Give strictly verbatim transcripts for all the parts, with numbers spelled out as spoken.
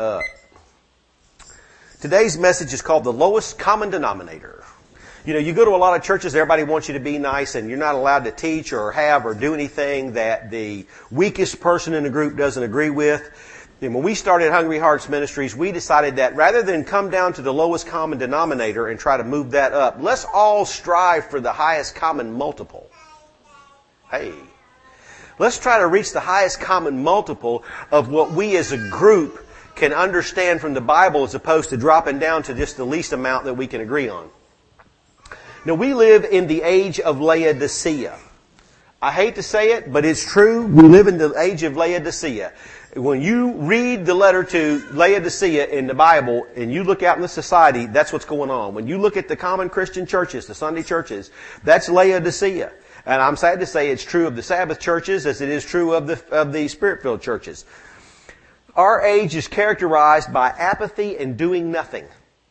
up. Today's message is called The Lowest Common Denominator. You know, you go to a lot of churches, everybody wants you to be nice, and you're not allowed to teach or have or do anything that the weakest person in the group doesn't agree with. And when we started Hungry Hearts Ministries, we decided that rather than come down to the lowest common denominator and try to move that up, let's all strive for the highest common multiple. Hey, let's try to reach the highest common multiple of what we as a group can understand from the Bible as opposed to dropping down to just the least amount that we can agree on. Now, we live in the age of Laodicea. I hate to say it, but it's true. We live in the age of Laodicea. When you read the letter to Laodicea in the Bible and you look out in the society, that's what's going on. When you look at the common Christian churches, the Sunday churches, that's Laodicea. And I'm sad to say it's true of the Sabbath churches as it is true of the, of the Spirit-filled churches. Our age is characterized by apathy and doing nothing.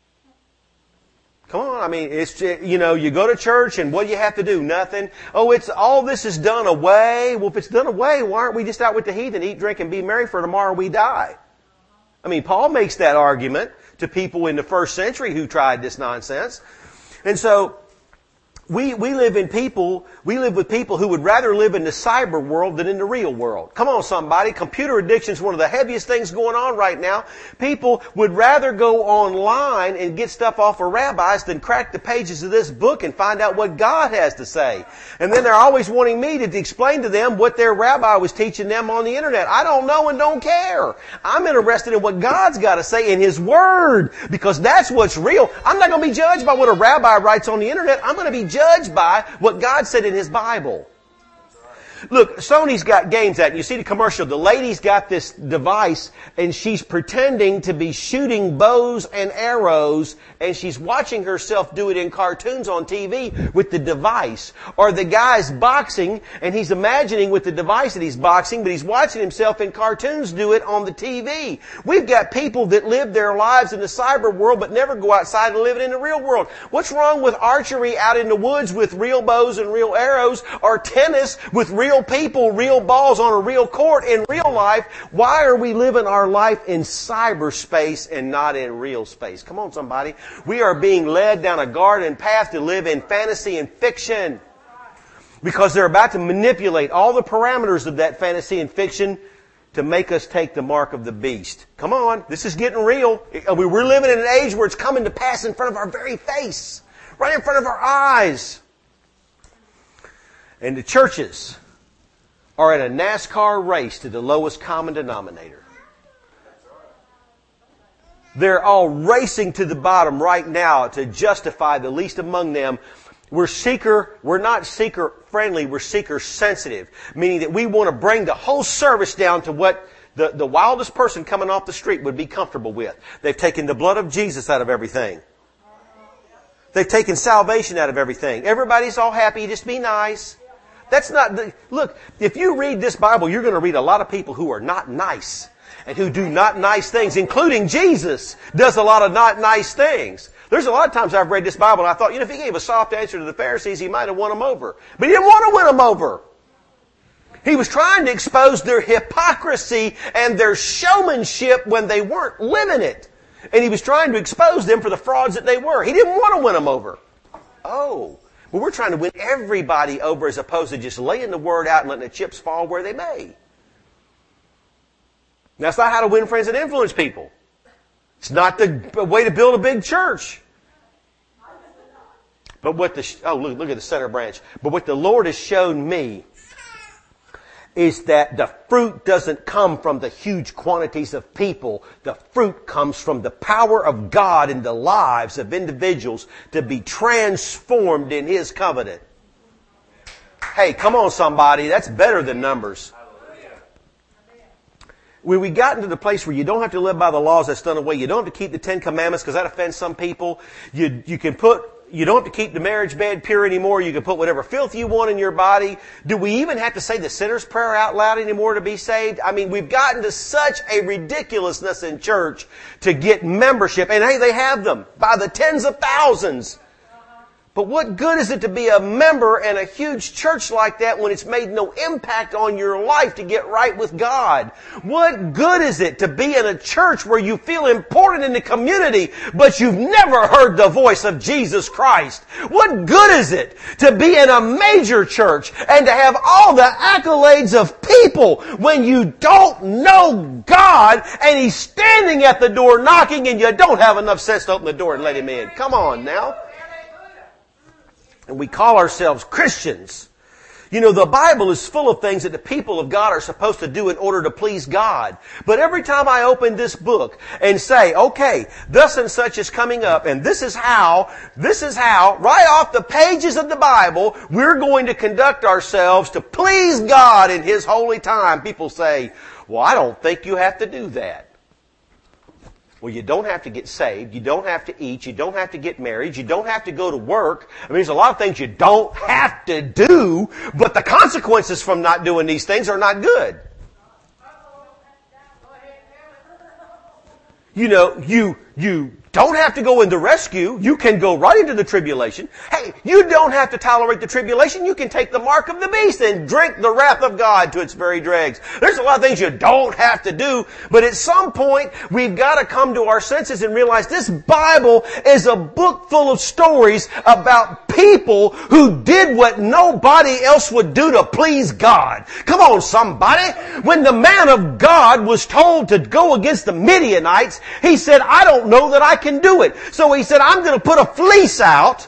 Come on, I mean, it's, you know, you go to church and what do you have to do? Nothing. Oh, it's, all this is done away. Well, if it's done away, why aren't we just out with the heathen, eat, drink, and be merry, for tomorrow we die? I mean, Paul makes that argument to people in the first century who tried this nonsense. And so, We, we live in people, we live with people who would rather live in the cyber world than in the real world. Come on, somebody. Computer addiction is one of the heaviest things going on right now. People would rather go online and get stuff off of rabbis than crack the pages of this book and find out what God has to say. And then they're always wanting me to explain to them what their rabbi was teaching them on the internet. I don't know and don't care. I'm interested in what God's got to say in His Word, because that's what's real. I'm not going to be judged by what a rabbi writes on the internet. I'm going to be judged judged by what God said in His Bible. Look, Sony's got games out. You see the commercial. The lady's got this device and she's pretending to be shooting bows and arrows, and she's watching herself do it in cartoons on T V with the device. Or the guy's boxing and he's imagining with the device that he's boxing, but he's watching himself in cartoons do it on the T V. We've got people that live their lives in the cyber world but never go outside and live it in the real world. What's wrong with archery out in the woods with real bows and real arrows, or tennis with real Real people, real balls on a real court in real life? Why are we living our life in cyberspace and not in real space? Come on, somebody. We are being led down a garden path to live in fantasy and fiction, because they're about to manipulate all the parameters of that fantasy and fiction to make us take the mark of the beast. Come on, this is getting real. We're living in an age where it's coming to pass in front of our very face, right in front of our eyes. And the churches are in a NASCAR race to the lowest common denominator. They're all racing to the bottom right now to justify the least among them. We're seeker, we're not seeker friendly, we're seeker sensitive, meaning that we want to bring the whole service down to what the, the wildest person coming off the street would be comfortable with. They've taken the blood of Jesus out of everything. They've taken salvation out of everything. Everybody's all happy, just be nice. That's not the, look, if you read this Bible, you're going to read a lot of people who are not nice and who do not nice things, including Jesus does a lot of not nice things. There's a lot of times I've read this Bible and I thought, you know, if he gave a soft answer to the Pharisees, he might have won them over. But he didn't want to win them over. He was trying to expose their hypocrisy and their showmanship when they weren't living it. And he was trying to expose them for the frauds that they were. He didn't want to win them over. Oh. But we're trying to win everybody over as opposed to just laying the word out and letting the chips fall where they may. That's not how to win friends and influence people. It's not the way to build a big church. But what the, oh, look, look at the center branch. But what the Lord has shown me is that the fruit doesn't come from the huge quantities of people. The fruit comes from the power of God in the lives of individuals to be transformed in His covenant. Hey, come on, somebody. That's better than numbers. When we got into the place where you don't have to live by the laws that's done away, you don't have to keep the Ten Commandments because that offends some people. You, you can put You don't have to keep the marriage bed pure anymore. You can put whatever filth you want in your body. Do we even have to say the sinner's prayer out loud anymore to be saved? I mean, we've gotten to such a ridiculousness in church to get membership. And hey, they have them by the tens of thousands. But what good is it to be a member in a huge church like that when it's made no impact on your life to get right with God? What good is it to be in a church where you feel important in the community, but you've never heard the voice of Jesus Christ? What good is it to be in a major church and to have all the accolades of people when you don't know God and He's standing at the door knocking and you don't have enough sense to open the door and let Him in? Come on now. And we call ourselves Christians. You know, the Bible is full of things that the people of God are supposed to do in order to please God. But every time I open this book and say, okay, thus and such is coming up, and this is how, this is how, right off the pages of the Bible, we're going to conduct ourselves to please God in His holy time. People say, well, I don't think you have to do that. Well, you don't have to get saved. You don't have to eat. You don't have to get married. You don't have to go to work. I mean, there's a lot of things you don't have to do, but the consequences from not doing these things are not good. You know, you, you don't have to go into rescue. You can go right into the tribulation. Hey, you don't have to tolerate the tribulation. You can take the mark of the beast and drink the wrath of God to its very dregs. There's a lot of things you don't have to do, but at some point, we've got to come to our senses and realize this Bible is a book full of stories about people who did what nobody else would do to please God. Come on, somebody. When the man of God was told to go against the Midianites, he said, I don't know that I can do it. So he said, I'm going to put a fleece out,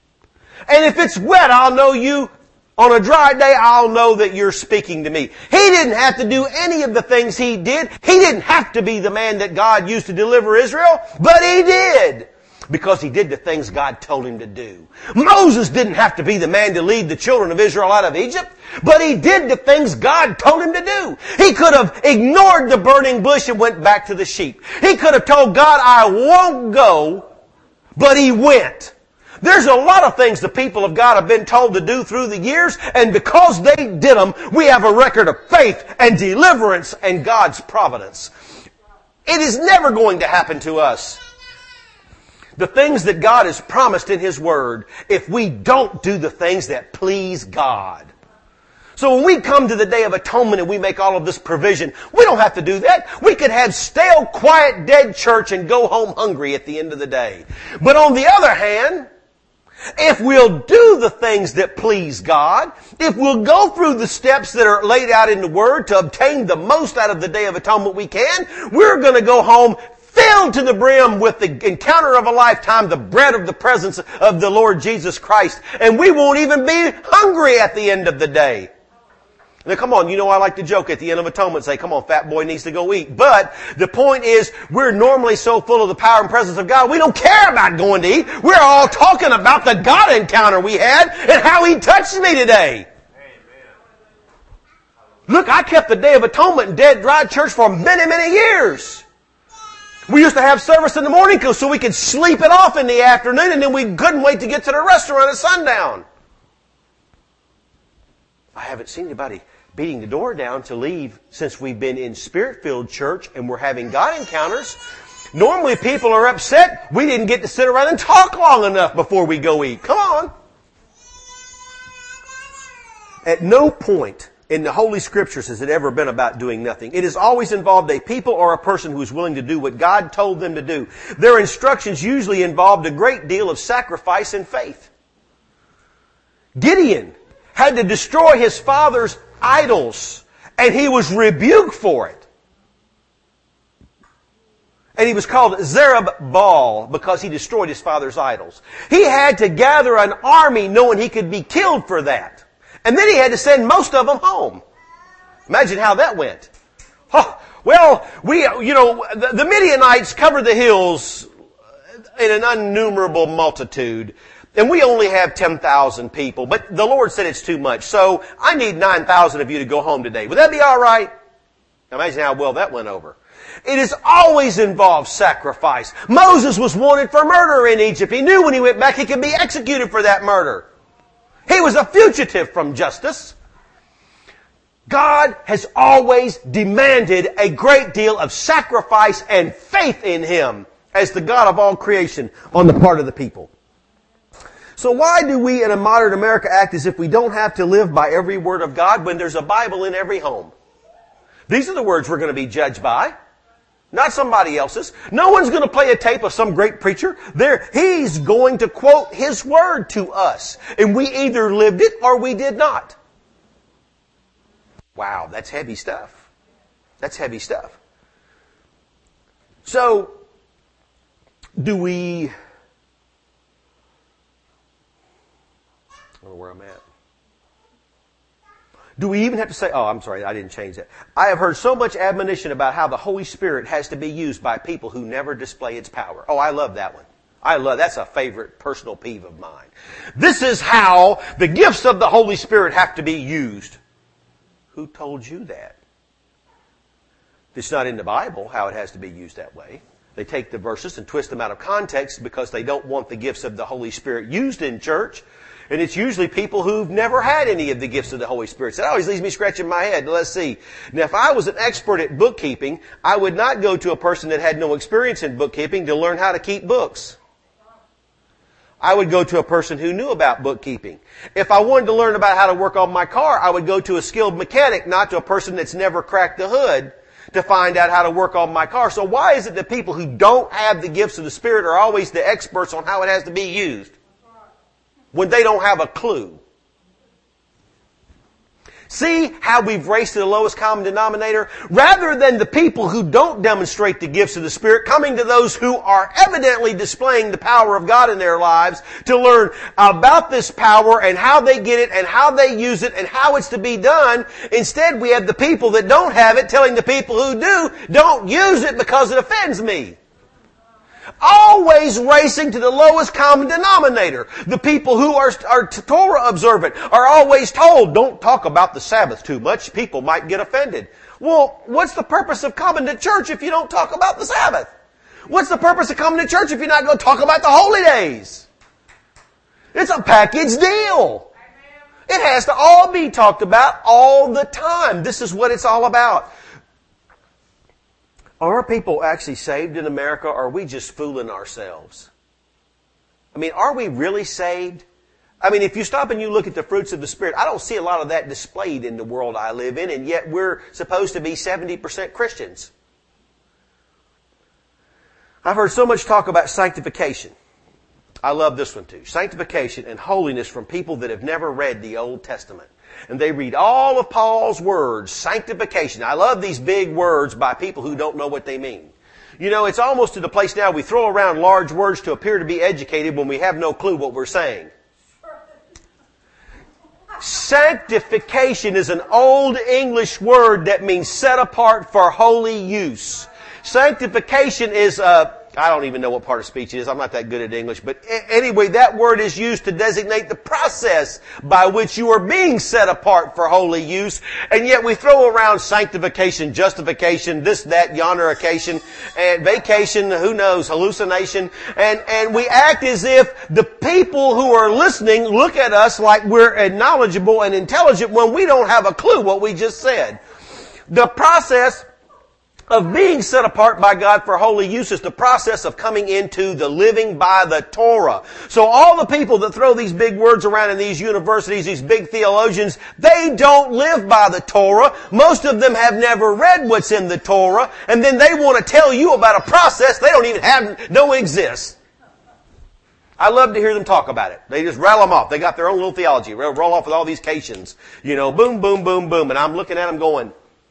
and if it's wet, I'll know you. On a dry day, I'll know that you're speaking to me. He didn't have to do any of the things he did. He didn't have to be the man that God used to deliver Israel, but he did. Because he did the things God told him to do. Moses didn't have to be the man to lead the children of Israel out of Egypt, but he did the things God told him to do. He could have ignored the burning bush and went back to the sheep. He could have told God, I won't go, but he went. There's a lot of things the people of God have been told to do through the years, and because they did them, we have a record of faith and deliverance and God's providence. It is never going to happen to us. The things that God has promised in His Word, if we don't do the things that please God. So when we come to the Day of Atonement and we make all of this provision, we don't have to do that. We could have stale, quiet, dead church and go home hungry at the end of the day. But on the other hand, if we'll do the things that please God, if we'll go through the steps that are laid out in the Word to obtain the most out of the Day of Atonement we can, we're going to go home filled to the brim with the encounter of a lifetime, the bread of the presence of the Lord Jesus Christ. And we won't even be hungry at the end of the day. Now come on, you know I like to joke at the end of atonement, say, come on, fat boy needs to go eat. But the point is, we're normally so full of the power and presence of God, we don't care about going to eat. We're all talking about the God encounter we had and how He touched me today. Look, I kept the Day of Atonement in Dead Dry Church for many, many years. We used to have service in the morning so we could sleep it off in the afternoon, and then we couldn't wait to get to the restaurant at sundown. I haven't seen anybody beating the door down to leave since we've been in Spirit-filled church and we're having God encounters. Normally people are upset we didn't get to sit around and talk long enough before we go eat. Come on. At no point in the Holy Scriptures has it ever been about doing nothing. It has always involved a people or a person who is willing to do what God told them to do. Their instructions usually involved a great deal of sacrifice and faith. Gideon had to destroy his father's idols, and he was rebuked for it. And he was called Zerubbabel because he destroyed his father's idols. He had to gather an army knowing he could be killed for that. And then he had to send most of them home. Imagine how that went. Oh, well, we, you know, the, the Midianites covered the hills in an innumerable multitude. And we only have ten thousand people. But the Lord said it's too much. So I need nine thousand of you to go home today. Would that be all right? Imagine how well that went over. It has always involved sacrifice. Moses was wanted for murder in Egypt. He knew when he went back he could be executed for that murder. He was a fugitive from justice. God has always demanded a great deal of sacrifice and faith in Him as the God of all creation on the part of the people. So why do we in a modern America act as if we don't have to live by every word of God when there's a Bible in every home? These are the words we're going to be judged by, not somebody else's. No one's going to play a tape of some great preacher. There, he's going to quote his word to us. And we either lived it or we did not. Wow, that's heavy stuff. That's heavy stuff. So, do we... I don't know where I'm at. Do we even have to say, oh, I'm sorry, I didn't change that. I have heard so much admonition about how the Holy Spirit has to be used by people who never display its power. Oh, I love that one. I love, that's a favorite personal peeve of mine. This is how the gifts of the Holy Spirit have to be used. Who told you that? It's not in the Bible how it has to be used that way. They take the verses and twist them out of context because they don't want the gifts of the Holy Spirit used in church. And it's usually people who've never had any of the gifts of the Holy Spirit. So that always leaves me scratching my head. Let's see. Now, if I was an expert at bookkeeping, I would not go to a person that had no experience in bookkeeping to learn how to keep books. I would go to a person who knew about bookkeeping. If I wanted to learn about how to work on my car, I would go to a skilled mechanic, not to a person that's never cracked the hood to find out how to work on my car. So why is it that people who don't have the gifts of the Spirit are always the experts on how it has to be used when they don't have a clue? See how we've raced to the lowest common denominator? Rather than the people who don't demonstrate the gifts of the Spirit coming to those who are evidently displaying the power of God in their lives to learn about this power and how they get it and how they use it and how it's to be done, instead we have the people that don't have it telling the people who do, don't use it because it offends me. Always racing to the lowest common denominator. The people who are, are Torah observant are always told, don't talk about the Sabbath too much. People might get offended. Well, what's the purpose of coming to church if you don't talk about the Sabbath? What's the purpose of coming to church if you're not going to talk about the holy days? It's a package deal. It has to all be talked about all the time. This is what it's all about. Are people actually saved in America, or are we just fooling ourselves? I mean, are we really saved? I mean, if you stop and you look at the fruits of the Spirit, I don't see a lot of that displayed in the world I live in, and yet we're supposed to be seventy percent Christians. I've heard so much talk about sanctification. I love this one too. Sanctification and holiness from people that have never read the Old Testament. And they read all of Paul's words, sanctification. I love these big words by people who don't know what they mean. You know, it's almost to the place now we throw around large words to appear to be educated when we have no clue what we're saying. Sanctification is an old English word that means set apart for holy use. Sanctification is a I don't even know what part of speech it is. I'm not that good at English. But anyway, that word is used to designate the process by which you are being set apart for holy use. And yet we throw around sanctification, justification, this, that, yonder occasion, and vacation, who knows, hallucination. And, and we act as if the people who are listening look at us like we're knowledgeable and intelligent when we don't have a clue what we just said. The process of being set apart by God for holy use is the process of coming into the living by the Torah. So all the people that throw these big words around in these universities, these big theologians, they don't live by the Torah. Most of them have never read what's in the Torah, and then they want to tell you about a process they don't even have, don't exist. I love to hear them talk about it. They just rattle them off. They got their own little theology. Roll off with all these cations. You know, boom, boom, boom, boom. And I'm looking at them going,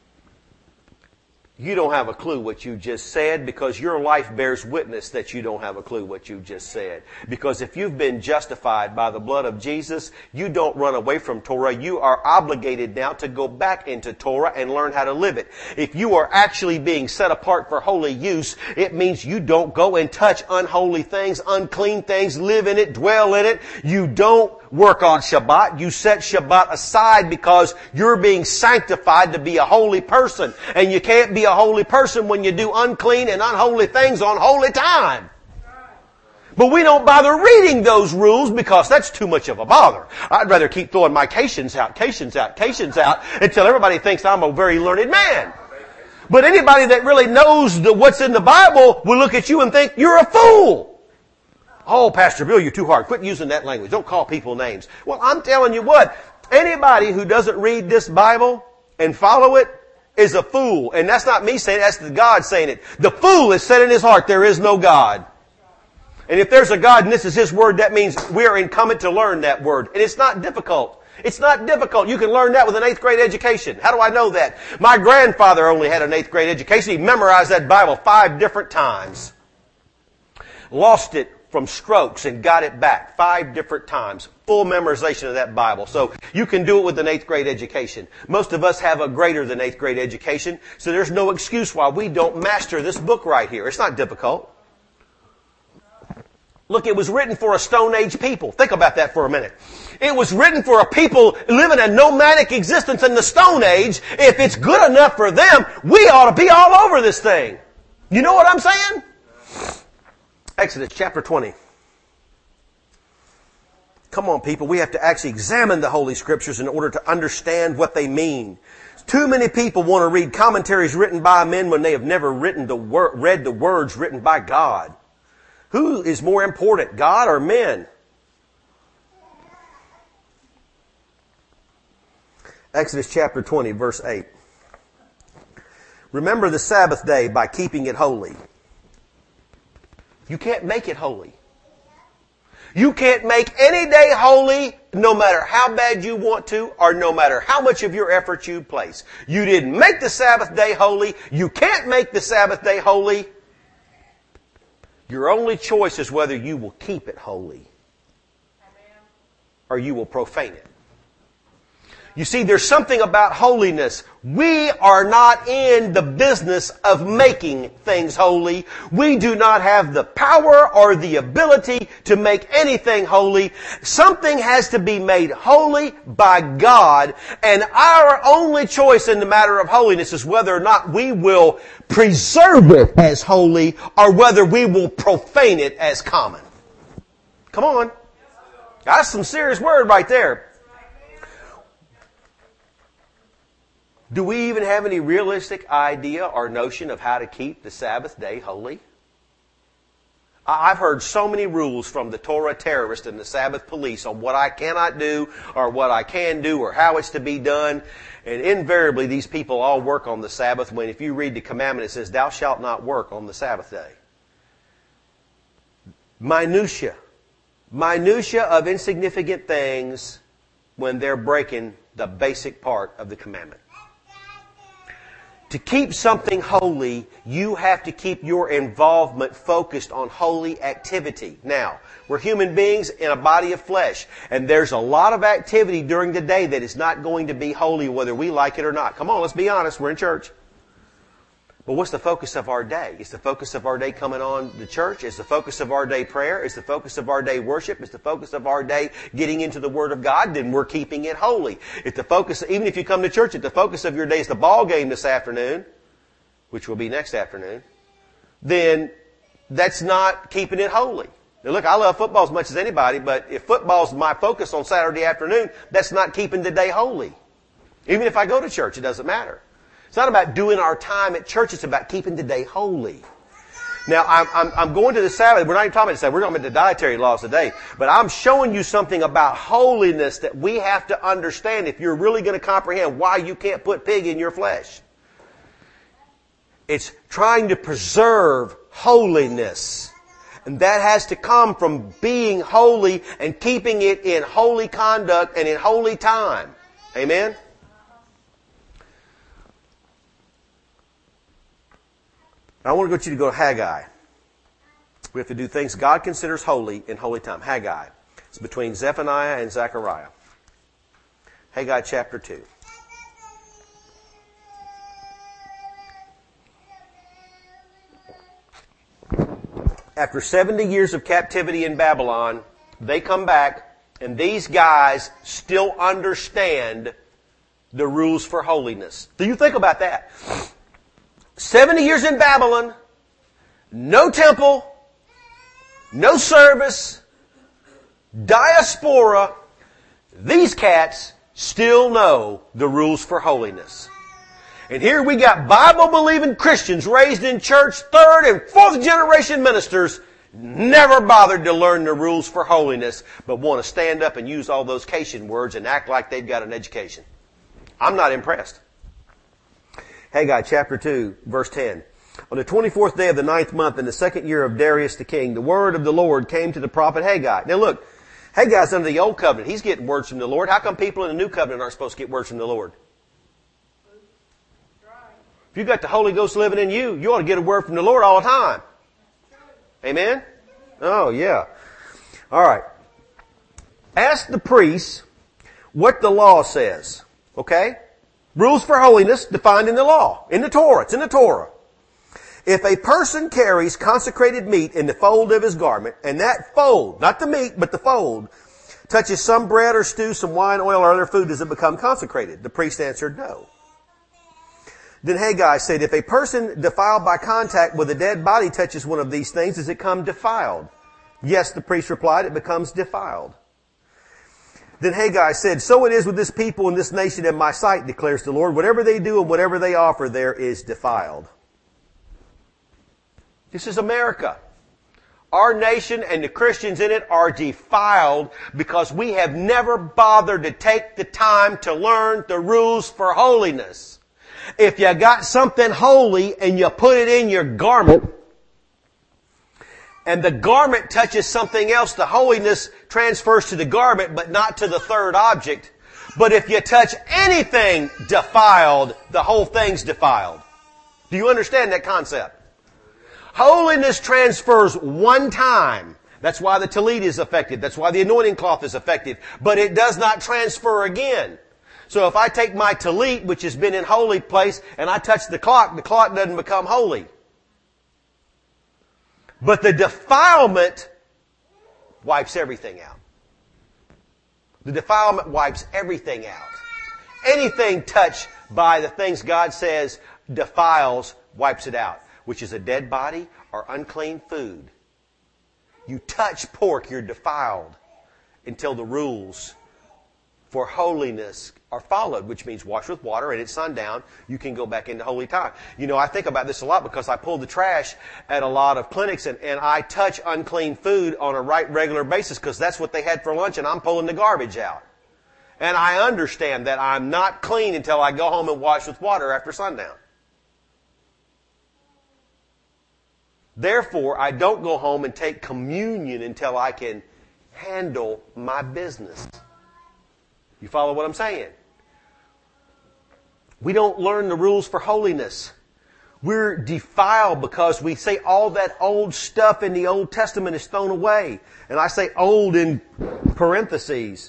you don't have a clue what you just said, because your life bears witness that you don't have a clue what you just said. Because if you've been justified by the blood of Jesus, you don't run away from Torah. You are obligated now to go back into Torah and learn how to live it. If you are actually being set apart for holy use, it means you don't go and touch unholy things, unclean things, live in it, dwell in it. You don't work on Shabbat. You set Shabbat aside because you're being sanctified to be a holy person. And you can't be a holy person when you do unclean and unholy things on holy time. But we don't bother reading those rules because that's too much of a bother. I'd rather keep throwing my cations out, cations out, cations out until everybody thinks I'm a very learned man. But anybody that really knows the, what's in the Bible will look at you and think you're a fool. Oh, Pastor Bill, you're too hard. Quit using that language. Don't call people names. Well, I'm telling you what, anybody who doesn't read this Bible and follow it is a fool. And that's not me saying it, that's the God saying it. The fool has said in his heart, there is no God. And if there's a God and this is His Word, that means we are incumbent to learn that Word. And it's not difficult. It's not difficult. You can learn that with an eighth grade education. How do I know that? My grandfather only had an eighth grade education. He memorized that Bible five different times. Lost it from strokes and got it back five different times. Full memorization of that Bible. So you can do it with an eighth grade education. Most of us have a greater than eighth grade education, so there's no excuse why we don't master this book right here. It's not difficult. Look, it was written for a Stone Age people. Think about that for a minute. It was written for a people living a nomadic existence in the Stone Age. If it's good enough for them, we ought to be all over this thing. You know what I'm saying? Exodus chapter twenty. Come on, people. We have to actually examine the Holy Scriptures in order to understand what they mean. Too many people want to read commentaries written by men when they have never written the wor- read the words written by God. Who is more important, God or men? Exodus chapter twenty, verse eight. Remember the Sabbath day by keeping it holy. You can't make it holy. You can't make any day holy no matter how bad you want to or no matter how much of your effort you place. You didn't make the Sabbath day holy. You can't make the Sabbath day holy. Your only choice is whether you will keep it holy or you will profane it. You see, there's something about holiness. We are not in the business of making things holy. We do not have the power or the ability to make anything holy. Something has to be made holy by God, and our only choice in the matter of holiness is whether or not we will preserve it as holy or whether we will profane it as common. Come on. That's some serious word right there. Do we even have any realistic idea or notion of how to keep the Sabbath day holy? I've heard so many rules from the Torah terrorists and the Sabbath police on what I cannot do or what I can do or how it's to be done. And invariably these people all work on the Sabbath when if you read the commandment it says, thou shalt not work on the Sabbath day. Minutia. Minutia of insignificant things when they're breaking the basic part of the commandment. To keep something holy, you have to keep your involvement focused on holy activity. Now, we're human beings in a body of flesh, and there's a lot of activity during the day that is not going to be holy whether we like it or not. Come on, let's be honest, we're in church. But what's the focus of our day? Is the focus of our day coming on the church? Is the focus of our day prayer? Is the focus of our day worship? Is the focus of our day getting into the Word of God? Then we're keeping it holy. If the focus, even if you come to church, if the focus of your day is the ball game this afternoon, which will be next afternoon, then that's not keeping it holy. Now look, I love football as much as anybody, but if football's my focus on Saturday afternoon, that's not keeping the day holy. Even if I go to church, it doesn't matter. It's not about doing our time at church. It's about keeping the day holy. Now, I'm, I'm, I'm going to the Sabbath. We're not even talking about the Sabbath. We're talking about the dietary laws today. But I'm showing you something about holiness that we have to understand if you're really going to comprehend why you can't put pig in your flesh. It's trying to preserve holiness. And that has to come from being holy and keeping it in holy conduct and in holy time. Amen? I want to get you to go to Haggai. We have to do things God considers holy in holy time. Haggai. It's between Zephaniah and Zechariah. Haggai chapter two. After seventy years of captivity in Babylon, they come back, and these guys still understand the rules for holiness. Do you think about that? seventy years in Babylon, no temple, no service, diaspora. These cats still know the rules for holiness. And here we got Bible-believing Christians raised in church, third and fourth generation ministers, never bothered to learn the rules for holiness, but want to stand up and use all those Cation words and act like they've got an education. I'm not impressed. Haggai chapter two, verse ten. On the twenty-fourth day of the ninth month in the second year of Darius the king, the word of the Lord came to the prophet Haggai. Now look, Haggai's under the old covenant. He's getting words from the Lord. How come people in the new covenant aren't supposed to get words from the Lord? If you got the Holy Ghost living in you, you ought to get a word from the Lord all the time. Amen? Oh, yeah. All right. Ask the priests what the law says. Okay? Rules for holiness defined in the law. In the Torah. It's in the Torah. If a person carries consecrated meat in the fold of his garment, and that fold, not the meat, but the fold, touches some bread or stew, some wine, oil, or other food, does it become consecrated? The priest answered, no. Then Haggai said, if a person defiled by contact with a dead body touches one of these things, does it come defiled? Yes, the priest replied, it becomes defiled. Then Haggai said, so it is with this people and this nation in my sight, declares the Lord. Whatever they do and whatever they offer there is defiled. This is America. Our nation and the Christians in it are defiled because we have never bothered to take the time to learn the rules for holiness. If you got something holy and you put it in your garment, and the garment touches something else, the holiness transfers to the garment, but not to the third object. But if you touch anything defiled, the whole thing's defiled. Do you understand that concept? Holiness transfers one time. That's why the tallit is effective. That's why the anointing cloth is effective. But it does not transfer again. So if I take my tallit, which has been in holy place, and I touch the clock, the clock doesn't become holy. But the defilement wipes everything out. The defilement wipes everything out. Anything touched by the things God says defiles, wipes it out, which is a dead body or unclean food. You touch pork, you're defiled until the rules for holiness are followed, which means wash with water, and at sundown, you can go back into holy time. You know, I think about this a lot because I pull the trash at a lot of clinics, and, and I touch unclean food on a right regular basis because that's what they had for lunch, and I'm pulling the garbage out. And I understand that I'm not clean until I go home and wash with water after sundown. Therefore, I don't go home and take communion until I can handle my business. You follow what I'm saying? We don't learn the rules for holiness. We're defiled because we say all that old stuff in the Old Testament is thrown away. And I say old in parentheses.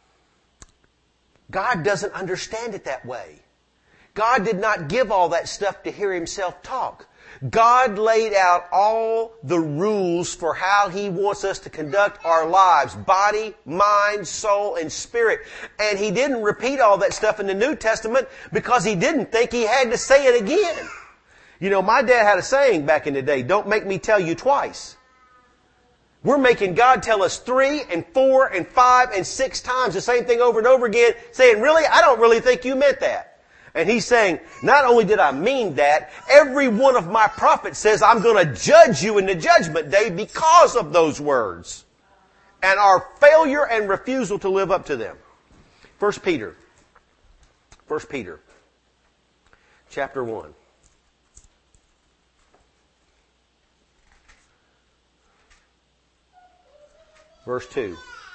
God doesn't understand it that way. God did not give all that stuff to hear Himself talk. God laid out all the rules for how He wants us to conduct our lives, body, mind, soul, and spirit. And He didn't repeat all that stuff in the New Testament because He didn't think He had to say it again. You know, my dad had a saying back in the day, don't make me tell you twice. We're making God tell us three and four and five and six times the same thing over and over again, saying, really, I don't really think you meant that. And He's saying, not only did I mean that, every one of my prophets says I'm going to judge you in the judgment day because of those words. And our failure and refusal to live up to them. First Peter. First Peter. Chapter one. Verse two.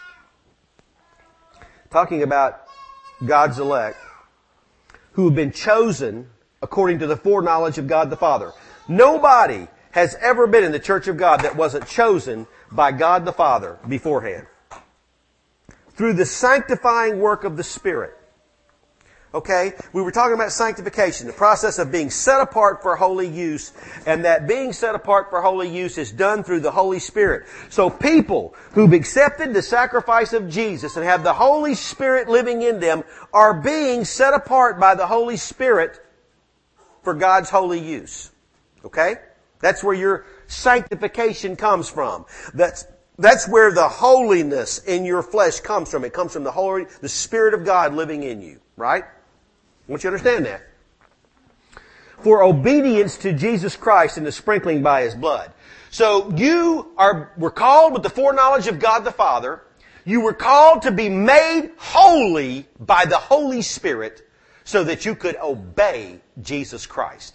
Talking about God's elect, who have been chosen according to the foreknowledge of God the Father. Nobody has ever been in the church of God that wasn't chosen by God the Father beforehand. Through the sanctifying work of the Spirit. Okay? We were talking about sanctification, the process of being set apart for holy use, and that being set apart for holy use is done through the Holy Spirit. So people who've accepted the sacrifice of Jesus and have the Holy Spirit living in them are being set apart by the Holy Spirit for God's holy use. Okay? That's where your sanctification comes from. That's That's where the holiness in your flesh comes from. It comes from the Holy, the Spirit of God living in you. Right? I want you to understand that. For obedience to Jesus Christ and the sprinkling by His blood. So you are, were called with the foreknowledge of God the Father. You were called to be made holy by the Holy Spirit so that you could obey Jesus Christ.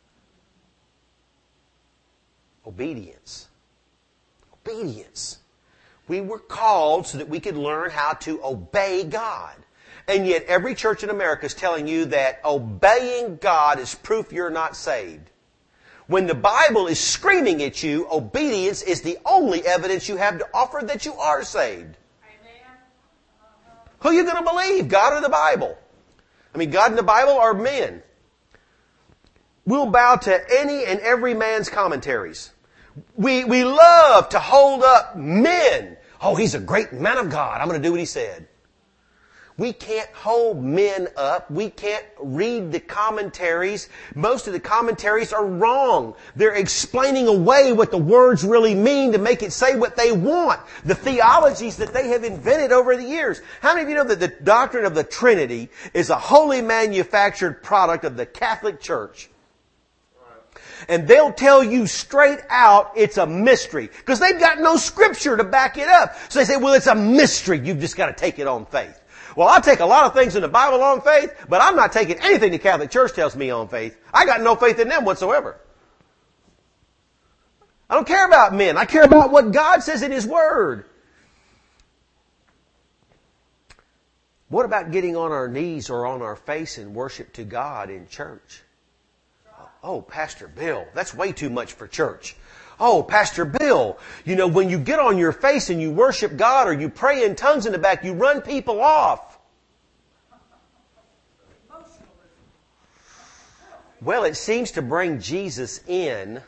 Obedience. Obedience. We were called so that we could learn how to obey God. And yet every church in America is telling you that obeying God is proof you're not saved. When the Bible is screaming at you, obedience is the only evidence you have to offer that you are saved. Amen. Who are you going to believe, God or the Bible? I mean, God and the Bible are men. We'll bow to any and every man's commentaries. We, we love to hold up men. Oh, he's a great man of God. I'm going to do what he said. We can't hold men up. We can't read the commentaries. Most of the commentaries are wrong. They're explaining away what the words really mean to make it say what they want. The theologies that they have invented over the years. How many of you know that the doctrine of the Trinity is a wholly manufactured product of the Catholic Church? And they'll tell you straight out it's a mystery. Because they've got no scripture to back it up. So they say, well, it's a mystery. You've just got to take it on faith. Well, I take a lot of things in the Bible on faith, but I'm not taking anything the Catholic Church tells me on faith. I got no faith in them whatsoever. I don't care about men. I care about what God says in His Word. What about getting on our knees or on our face in worship to God in church? Oh, Pastor Bill, that's way too much for church. Oh, Pastor Bill, you know, when you get on your face and you worship God or you pray in tongues in the back, you run people off. Well, it seems to bring Jesus in.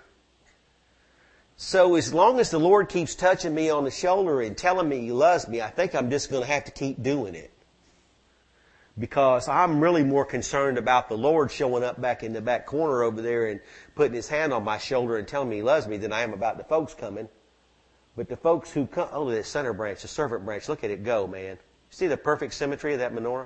So as long as the Lord keeps touching me on the shoulder and telling me He loves me, I think I'm just going to have to keep doing it. Because I'm really more concerned about the Lord showing up back in the back corner over there and putting His hand on my shoulder and telling me He loves me than I am about the folks coming. But the folks who come, oh, the center branch, the servant branch, look at it go, man. See the perfect symmetry of that menorah?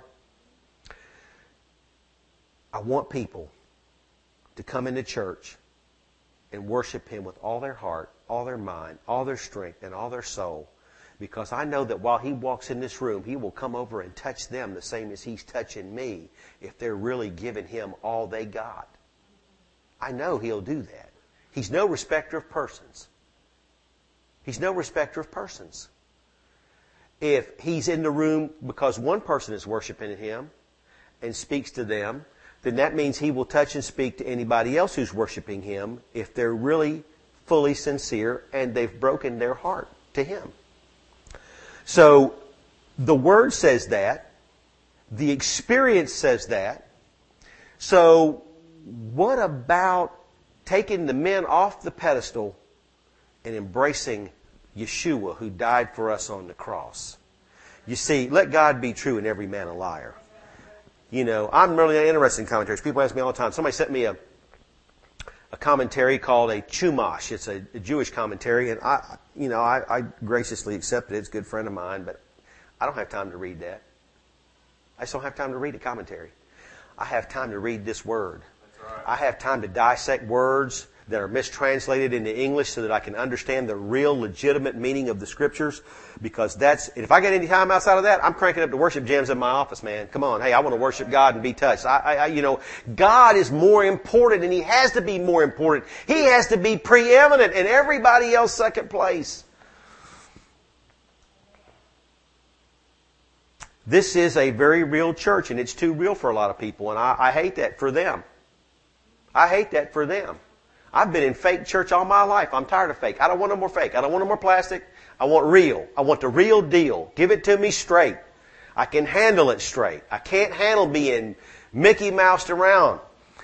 I want people to come into church and worship Him with all their heart, all their mind, all their strength, and all their soul. Because I know that while He walks in this room, He will come over and touch them the same as He's touching me if they're really giving Him all they got. I know He'll do that. He's no respecter of persons. He's no respecter of persons. If He's in the room because one person is worshiping Him and speaks to them, then that means He will touch and speak to anybody else who's worshiping Him if they're really fully sincere and they've broken their heart to Him. So, the Word says that. The experience says that. So, what about taking the men off the pedestal and embracing Yeshua who died for us on the cross? You see, let God be true and every man a liar. You know, I'm really interested in commentaries. People ask me all the time. Somebody sent me a a commentary called a Chumash. It's a, a Jewish commentary, and I, you know, I, I graciously accepted it. It's a good friend of mine, but I don't have time to read that. I just don't have time to read a commentary. I have time to read this Word. That's right. I have time to dissect words that are mistranslated into English so that I can understand the real legitimate meaning of the Scriptures. Because that's, if I get any time outside of that, I'm cranking up the worship jams in my office, man. Come on. Hey, I want to worship God and be touched. I, I, you know, God is more important and He has to be more important. He has to be preeminent and everybody else second place. This is a very real church and it's too real for a lot of people, and I, I hate that for them. I hate that for them. I've been in fake church all my life. I'm tired of fake. I don't want no more fake. I don't want no more plastic. I want real. I want the real deal. Give it to me straight. I can handle it straight. I can't handle being Mickey Moused around.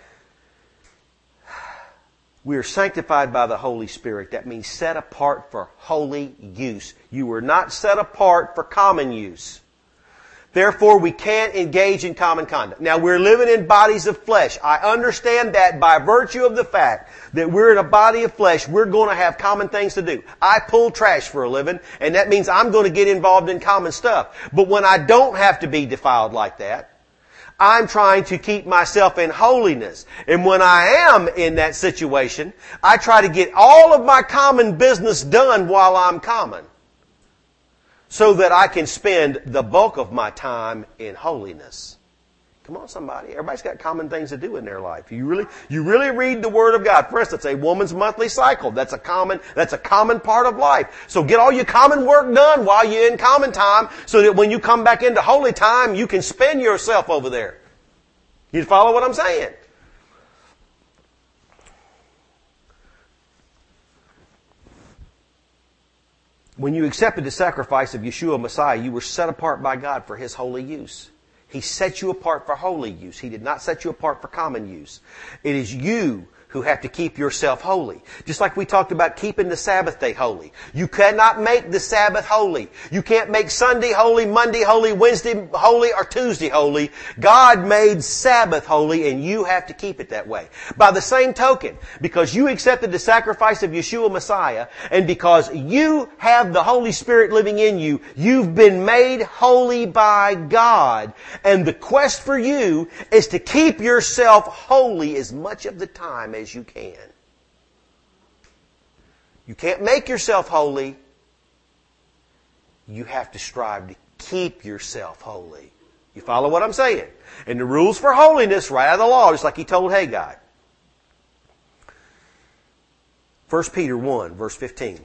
We are sanctified by the Holy Spirit. That means set apart for holy use. You were not set apart for common use. Therefore, we can't engage in common conduct. Now, we're living in bodies of flesh. I understand that by virtue of the fact that we're in a body of flesh, we're going to have common things to do. I pull trash for a living, and that means I'm going to get involved in common stuff. But when I don't have to be defiled like that, I'm trying to keep myself in holiness. And when I am in that situation, I try to get all of my common business done while I'm common, so that I can spend the bulk of my time in holiness. Come on, somebody. Everybody's got common things to do in their life. You really, you really read the Word of God. For instance, a woman's monthly cycle. That's a common, that's a common part of life. So get all your common work done while you're in common time, so that when you come back into holy time, you can spend yourself over there. You follow what I'm saying? When you accepted the sacrifice of Yeshua Messiah, you were set apart by God for His holy use. He set you apart for holy use. He did not set you apart for common use. It is you who have to keep yourself holy. Just like we talked about keeping the Sabbath day holy. You cannot make the Sabbath holy. You can't make Sunday holy, Monday holy, Wednesday holy, or Tuesday holy. God made Sabbath holy, and you have to keep it that way. By the same token, because you accepted the sacrifice of Yeshua Messiah, and because you have the Holy Spirit living in you, you've been made holy by God. And the quest for you is to keep yourself holy as much of the time as you can. You can't make yourself holy. You have to strive to keep yourself holy. You follow what I'm saying? And the rules for holiness right out of the law, just like He told Haggai. First Peter one, verse fifteen.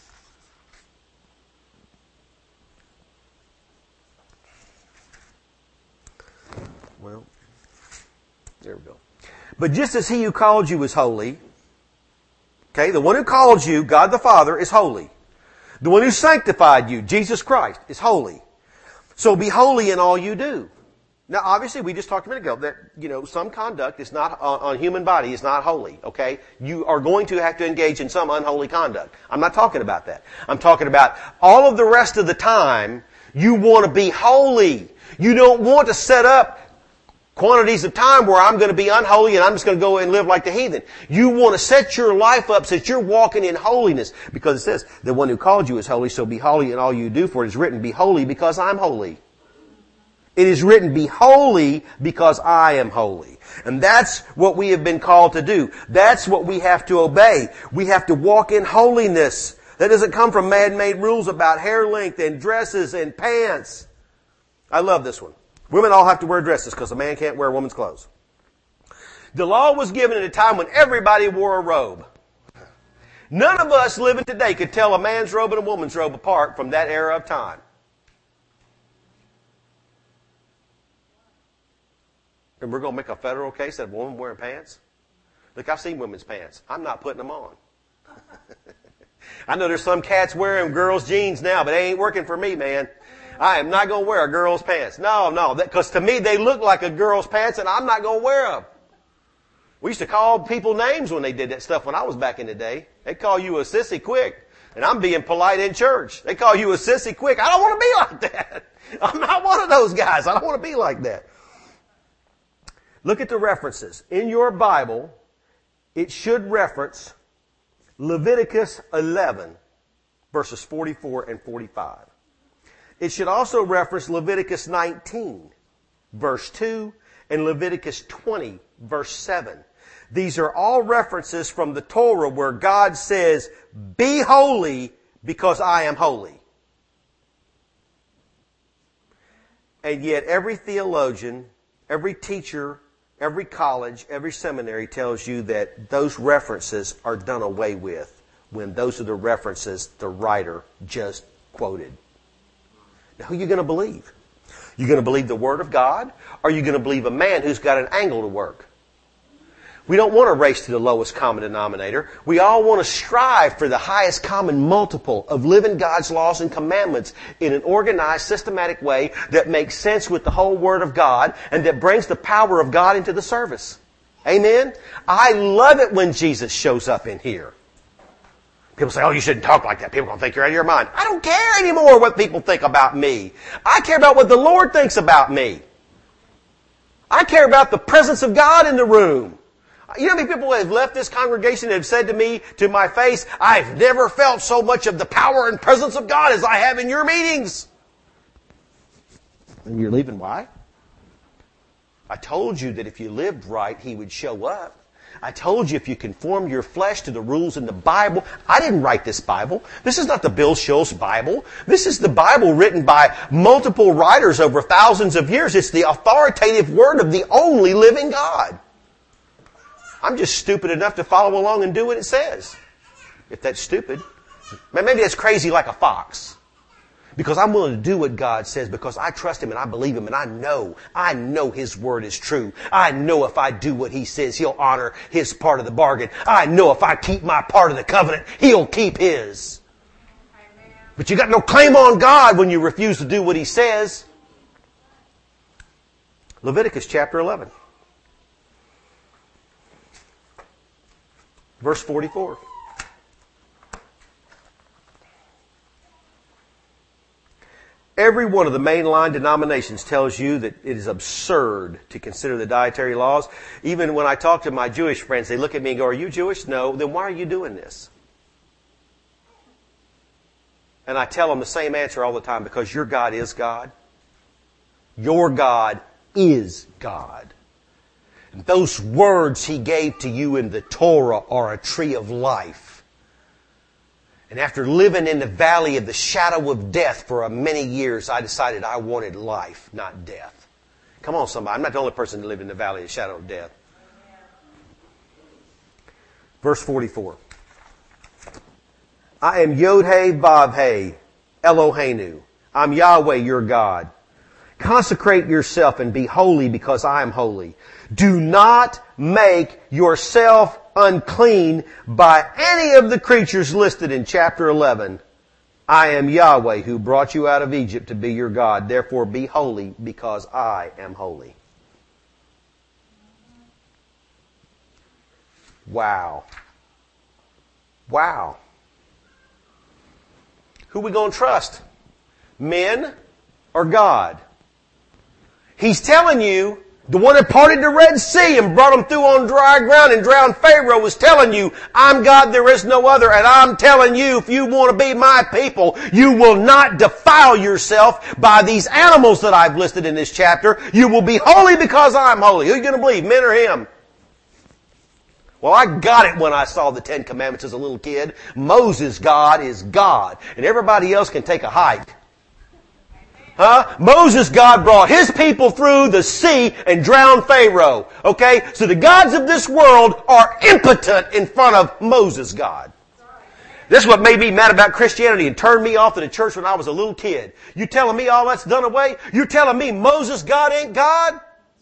Well, there we go. But just as He who called you is holy, okay, the one who called you, God the Father, is holy. The one who sanctified you, Jesus Christ, is holy. So be holy in all you do. Now, obviously, we just talked a minute ago that, you know, some conduct is not, on, on human body is not holy, okay? You are going to have to engage in some unholy conduct. I'm not talking about that. I'm talking about all of the rest of the time, you want to be holy. You don't want to set up quantities of time where I'm going to be unholy and I'm just going to go and live like the heathen. You want to set your life up so that you're walking in holiness. Because it says, the one who called you is holy, so be holy in all you do, for it is written, be holy because I'm holy. It is written, be holy because I am holy. And that's what we have been called to do. That's what we have to obey. We have to walk in holiness. That doesn't come from man-made rules about hair length and dresses and pants. I love this one. Women all have to wear dresses because a man can't wear a woman's clothes. The law was given at a time when everybody wore a robe. None of us living today could tell a man's robe and a woman's robe apart from that era of time. And we're going to make a federal case of a woman wearing pants? Look, I've seen women's pants. I'm not putting them on. I know there's some cats wearing girls' jeans now, but they ain't working for me, man. I am not going to wear a girl's pants. No, no, because to me they look like a girl's pants, and I'm not going to wear them. We used to call people names when they did that stuff when I was back in the day. They call you a sissy quick, and I'm being polite in church. They call you a sissy quick. I don't want to be like that. I'm not one of those guys. I don't want to be like that. Look at the references. In your Bible, it should reference Leviticus eleven, verses forty-four and forty-five. It should also reference Leviticus nineteen, verse two, and Leviticus twenty, verse seven. These are all references from the Torah where God says, be holy because I am holy. And yet every theologian, every teacher, every college, every seminary tells you that those references are done away with when those are the references the writer just quoted. Now, who are you going to believe? You going to believe the Word of God? Or are you going to believe a man who's got an angle to work? We don't want to race to the lowest common denominator. We all want to strive for the highest common multiple of living God's laws and commandments in an organized, systematic way that makes sense with the whole Word of God and that brings the power of God into the service. Amen? I love it when Jesus shows up in here. People say, oh, you shouldn't talk like that. People are going to think you're out of your mind. I don't care anymore what people think about me. I care about what the Lord thinks about me. I care about the presence of God in the room. You know how many people have left this congregation and have said to me, to my face, I've never felt so much of the power and presence of God as I have in your meetings. And you're leaving why? I told you that if you lived right, He would show up. I told you if you conformed your flesh to the rules in the Bible. I didn't write this Bible. This is not the Bill Schultz Bible. This is the Bible written by multiple writers over thousands of years. It's the authoritative Word of the only living God. I'm just stupid enough to follow along and do what it says. If that's stupid. Maybe that's crazy like a fox. Because I'm willing to do what God says because I trust Him and I believe Him and I know, I know His Word is true. I know if I do what He says, He'll honor His part of the bargain. I know if I keep my part of the covenant, He'll keep His. Amen. But you got no claim on God when you refuse to do what He says. Leviticus chapter eleven. Verse forty-four. Every one of the mainline denominations tells you that it is absurd to consider the dietary laws. Even when I talk to my Jewish friends, they look at me and go, are you Jewish? No. Then why are you doing this? And I tell them the same answer all the time, because your God is God. Your God is God. And those words He gave to you in the Torah are a tree of life. And after living in the valley of the shadow of death for many years, I decided I wanted life, not death. Come on, somebody. I'm not the only person to live in the valley of the shadow of death. Verse forty-four. I am Yod-Heh Vav-Heh, Eloheinu. I'm Yahweh, your God. Consecrate yourself and be holy because I am holy. Do not make yourself unclean by any of the creatures listed in chapter eleven. I am Yahweh who brought you out of Egypt to be your God. Therefore be holy because I am holy. Wow. Wow. Who we going to trust? Men or God? He's telling you, the one that parted the Red Sea and brought them through on dry ground and drowned Pharaoh was telling you, I'm God, there is no other. And I'm telling you, if you want to be my people, you will not defile yourself by these animals that I've listed in this chapter. You will be holy because I'm holy. Who are you going to believe, men or Him? Well, I got it when I saw the Ten Commandments as a little kid. Moses' God is God, and everybody else can take a hike. Huh? Moses' God brought His people through the sea and drowned Pharaoh. Okay? So the gods of this world are impotent in front of Moses' God. This is what made me mad about Christianity and turned me off to the church when I was a little kid. You telling me all that's done away? You telling me Moses' God ain't God?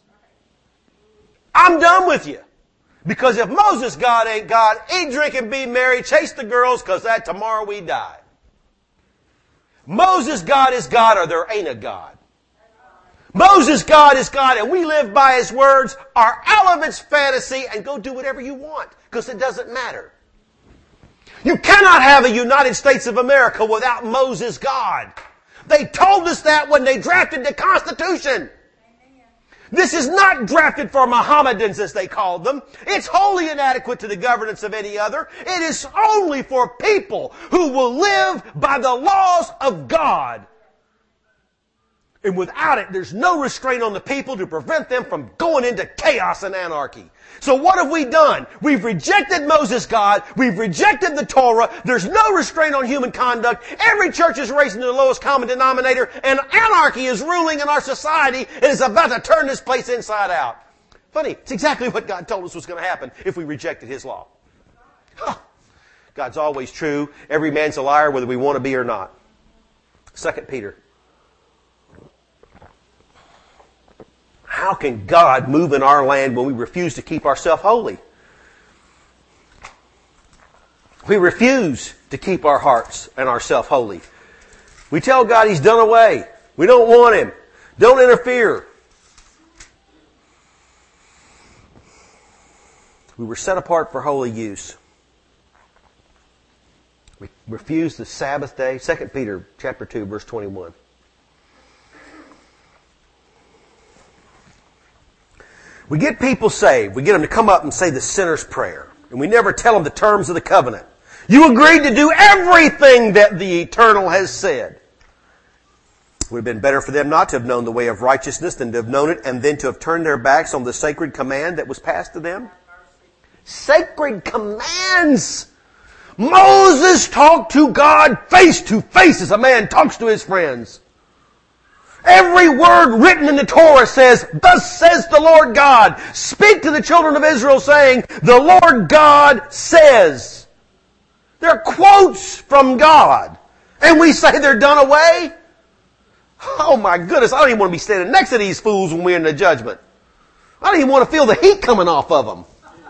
I'm done with you. Because if Moses' God ain't God, eat, drink, and be merry, chase the girls, because that tomorrow we die. Moses' God is God or there ain't a God. Moses' God is God and we live by His words, are out of its fantasy, and go do whatever you want because it doesn't matter. You cannot have a United States of America without Moses' God. They told us that when they drafted the Constitution. This is not drafted for Mohammedans, as they called them. It's wholly inadequate to the governance of any other. It is only for people who will live by the laws of God. And without it, there's no restraint on the people to prevent them from going into chaos and anarchy. So what have we done? We've rejected Moses' God. We've rejected the Torah. There's no restraint on human conduct. Every church is racing to the lowest common denominator. And anarchy is ruling in our society and is about to turn this place inside out. Funny, it's exactly what God told us was going to happen if we rejected His law. Huh. God's always true. Every man's a liar whether we want to be or not. Second Peter. How can God move in our land when we refuse to keep ourselves holy? We refuse to keep our hearts and ourselves holy. We tell God He's done away. We don't want Him. Don't interfere. We were set apart for holy use. We refuse the Sabbath day. Second Peter chapter two, verse twenty-one. We get people saved. We get them to come up and say the sinner's prayer. And we never tell them the terms of the covenant. You agreed to do everything that the Eternal has said. It would have been better for them not to have known the way of righteousness than to have known it and then to have turned their backs on the sacred command that was passed to them. Sacred commands! Moses talked to God face to face as a man talks to his friends. Every word written in the Torah says, "Thus says the Lord God." Speak to the children of Israel saying, "The Lord God says." They're quotes from God. And we say they're done away? Oh my goodness, I don't even want to be standing next to these fools when we're in the judgment. I don't even want to feel the heat coming off of them.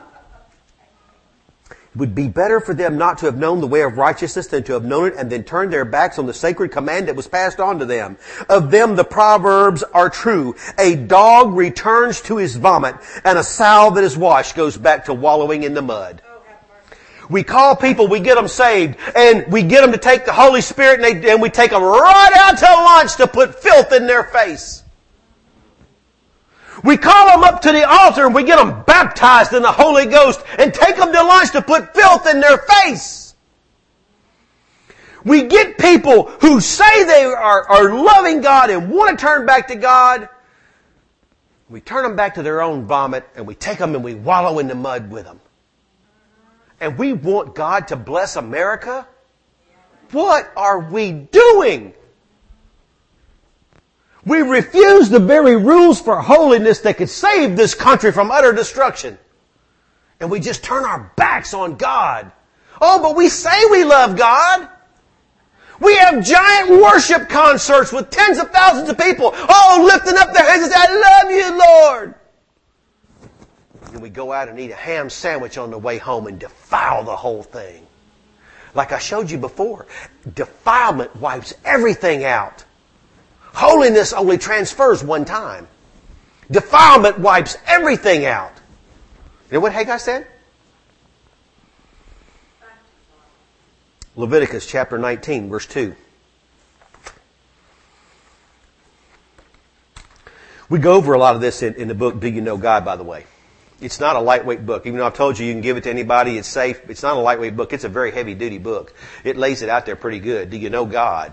It would be better for them not to have known the way of righteousness than to have known it and then turned their backs on the sacred command that was passed on to them. Of them the proverbs are true. A dog returns to his vomit, and a sow that is washed goes back to wallowing in the mud. We call people, we get them saved, and we get them to take the Holy Spirit, and, they, and we take them right out to lunch to put filth in their face. We call them up to the altar and we get them baptized in the Holy Ghost and take them to lunch to put filth in their face. We get people who say they are, are loving God and want to turn back to God. We turn them back to their own vomit and we take them and we wallow in the mud with them. And we want God to bless America? What are we doing? We refuse the very rules for holiness that could save this country from utter destruction. And we just turn our backs on God. Oh, but we say we love God. We have giant worship concerts with tens of thousands of people, oh, lifting up their hands and say, "I love you, Lord." And we go out and eat a ham sandwich on the way home and defile the whole thing. Like I showed you before, defilement wipes everything out. Holiness only transfers one time. Defilement wipes everything out. You know what Haggai said? Leviticus chapter nineteen, verse two. We go over a lot of this in, in the book, Do You Know God, by the way. It's not a lightweight book. Even though I've told you you can give it to anybody, it's safe. It's not a lightweight book. It's a very heavy-duty book. It lays it out there pretty good. Do you know God?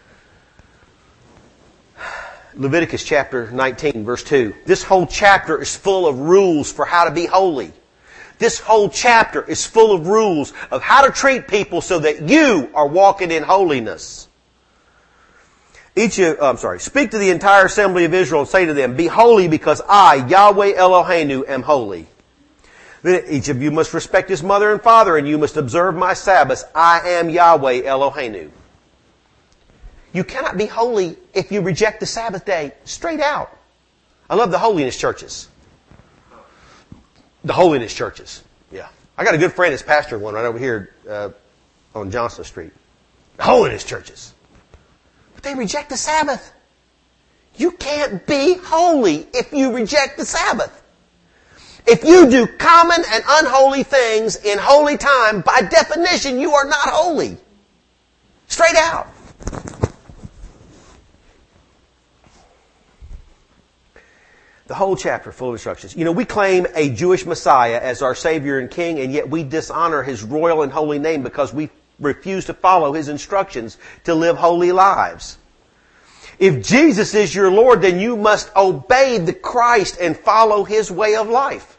Leviticus chapter nineteen, verse two. This whole chapter is full of rules for how to be holy. This whole chapter is full of rules of how to treat people so that you are walking in holiness. Each of, oh, I'm sorry, speak to the entire assembly of Israel and say to them, "Be holy because I, Yahweh Eloheinu, am holy. Then each of you must respect his mother and father, and you must observe my Sabbaths. I am Yahweh Eloheinu." You cannot be holy if you reject the Sabbath day straight out. I love the holiness churches. The holiness churches. Yeah. I got a good friend that's pastoring one right over here uh, on Johnson Street. The holiness churches. But they reject the Sabbath. You can't be holy if you reject the Sabbath. If you do common and unholy things in holy time, by definition, you are not holy. Straight out. The whole chapter full of instructions. You know, we claim a Jewish Messiah as our Savior and King, and yet we dishonor His royal and holy name because we refuse to follow His instructions to live holy lives. If Jesus is your Lord, then you must obey the Christ and follow His way of life.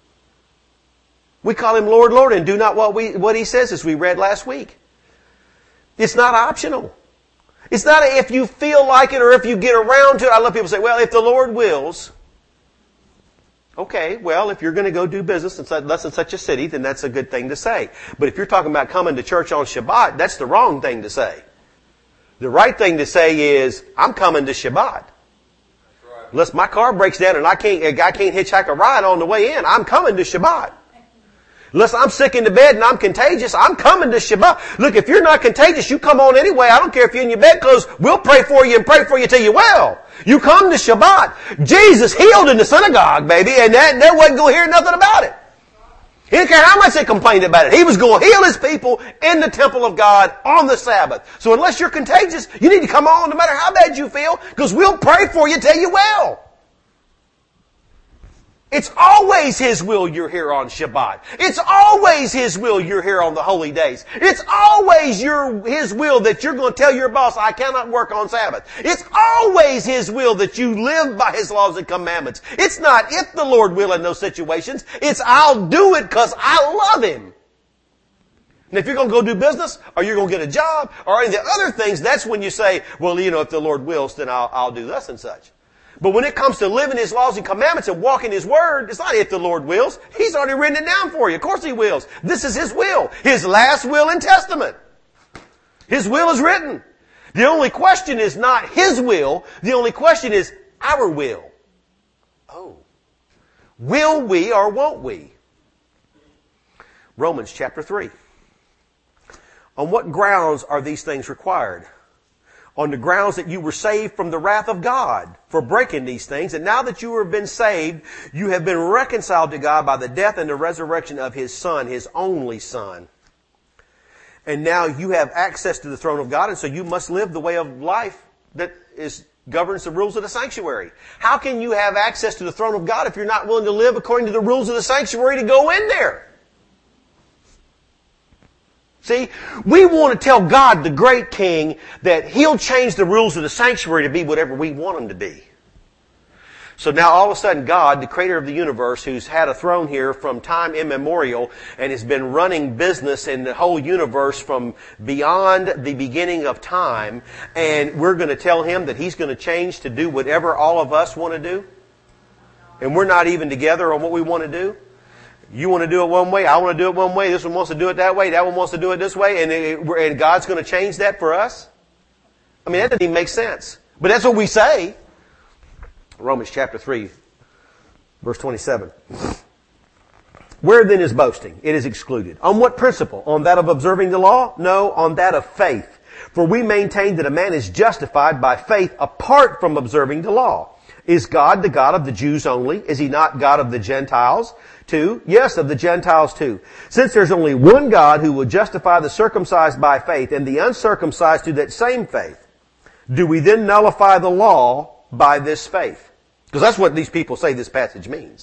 We call Him Lord, Lord, and do not what we what He says, as we read last week. It's not optional. It's not a, if you feel like it or if you get around to it. I love people say, well, if the Lord wills. Okay, well, if you're going to go do business in such, less than such a city, then that's a good thing to say. But if you're talking about coming to church on Shabbat, that's the wrong thing to say. The right thing to say is, I'm coming to Shabbat. Right. Unless my car breaks down and I can't, I can't hitchhike a ride on the way in, I'm coming to Shabbat. Unless I'm sick in the bed and I'm contagious, I'm coming to Shabbat. Look, if you're not contagious, you come on anyway. I don't care if you're in your bedclothes. We'll pray for you and pray for you till you're well. You come to Shabbat. Jesus healed in the synagogue, baby, and that, that wasn't going to hear nothing about it. He didn't care how much they complained about it. He was going to heal His people in the temple of God on the Sabbath. So unless you're contagious, you need to come on no matter how bad you feel, because we'll pray for you till you're well. It's always His will you're here on Shabbat. It's always His will you're here on the holy days. It's always your, His will that you're going to tell your boss, I cannot work on Sabbath. It's always His will that you live by His laws and commandments. It's not if the Lord will in those situations. It's I'll do it because I love Him. And if you're going to go do business, or you're going to get a job, or any of the other things, that's when you say, well, you know, if the Lord wills, then I'll, I'll do thus and such. But when it comes to living His laws and commandments and walking His word, it's not if the Lord wills. He's already written it down for you. Of course He wills. This is His will. His last will and testament. His will is written. The only question is not His will. The only question is our will. Oh. Will we or won't we? Romans chapter three. On what grounds are these things required? On the grounds that you were saved from the wrath of God for breaking these things. And now that you have been saved, you have been reconciled to God by the death and the resurrection of His Son, His only Son. And now you have access to the throne of God, and so you must live the way of life that is governs the rules of the sanctuary. How can you have access to the throne of God if you're not willing to live according to the rules of the sanctuary to go in there? See, we want to tell God, the great King, that He'll change the rules of the sanctuary to be whatever we want them to be. So now all of a sudden God, the creator of the universe, who's had a throne here from time immemorial and has been running business in the whole universe from beyond the beginning of time, and we're going to tell Him that He's going to change to do whatever all of us want to do? And we're not even together on what we want to do? You want to do it one way, I want to do it one way, this one wants to do it that way, that one wants to do it this way, and, it, and God's going to change that for us? I mean, that doesn't even make sense. But that's what we say. Romans chapter three, verse twenty-seven. Where then is boasting? It is excluded. On what principle? On that of observing the law? No, on that of faith. For we maintain that a man is justified by faith apart from observing the law. Is God the God of the Jews only? Is He not God of the Gentiles too? Yes, of the Gentiles too. Since there's only one God who will justify the circumcised by faith and the uncircumcised through that same faith, do we then nullify the law by this faith? Because that's what these people say this passage means.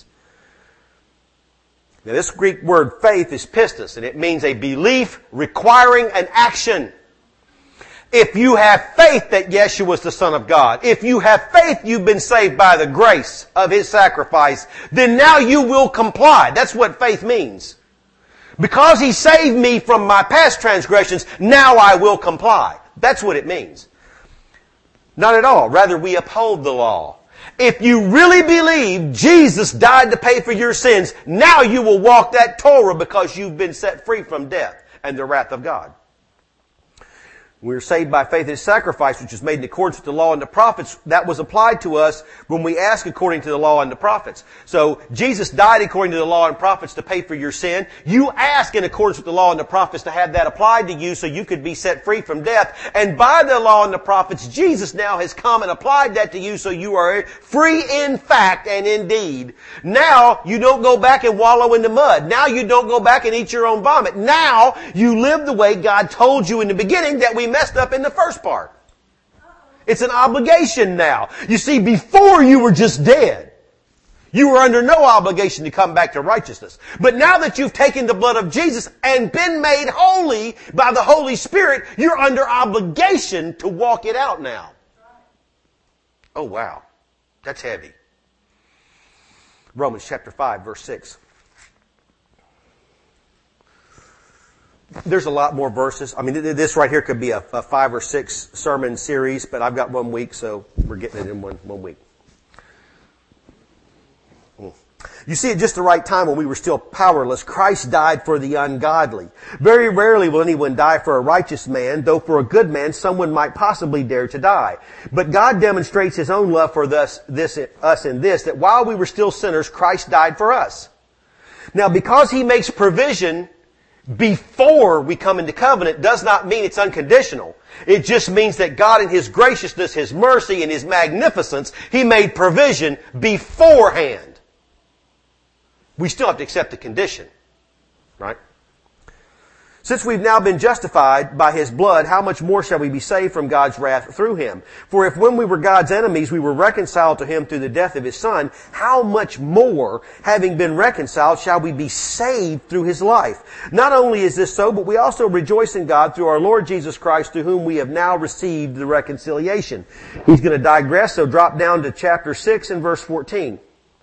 Now this Greek word faith is pistis, and it means a belief requiring an action. If you have faith that Yeshua is the Son of God, if you have faith you've been saved by the grace of His sacrifice, then now you will comply. That's what faith means. Because He saved me from my past transgressions, now I will comply. That's what it means. Not at all. Rather, we uphold the law. If you really believe Jesus died to pay for your sins, now you will walk that Torah because you've been set free from death and the wrath of God. We're saved by faith in His sacrifice, which is made in accordance with the law and the prophets. That was applied to us when we ask according to the law and the prophets. So Jesus died according to the law and prophets to pay for your sin. You ask in accordance with the law and the prophets to have that applied to you so you could be set free from death. And by the law and the prophets, Jesus now has come and applied that to you so you are free in fact and in deed. Now you don't go back and wallow in the mud. Now you don't go back and eat your own vomit. Now you live the way God told you in the beginning that we messed up in the first part. It's an obligation now. You see, before you were just dead. You were under no obligation to come back to righteousness. But now that you've taken the blood of Jesus and been made holy by the Holy Spirit, you're under obligation to walk it out now. Oh wow. That's heavy. Romans chapter five, verse six. There's a lot more verses. I mean, this right here could be a, a five or six sermon series, but I've got one week, so we're getting it in one, one week. You see, at just the right time when we were still powerless, Christ died for the ungodly. Very rarely will anyone die for a righteous man, though for a good man someone might possibly dare to die. But God demonstrates His own love for this, this, us in this, that while we were still sinners, Christ died for us. Now, because He makes provision before we come into covenant does not mean it's unconditional. It just means that God in His graciousness, His mercy, and His magnificence, He made provision beforehand. We still have to accept the condition. Right? Since we've now been justified by His blood, how much more shall we be saved from God's wrath through Him? For if when we were God's enemies, we were reconciled to Him through the death of His Son, how much more, having been reconciled, shall we be saved through His life? Not only is this so, but we also rejoice in God through our Lord Jesus Christ, through whom we have now received the reconciliation. He's going to digress, so drop down to chapter six and verse fourteen.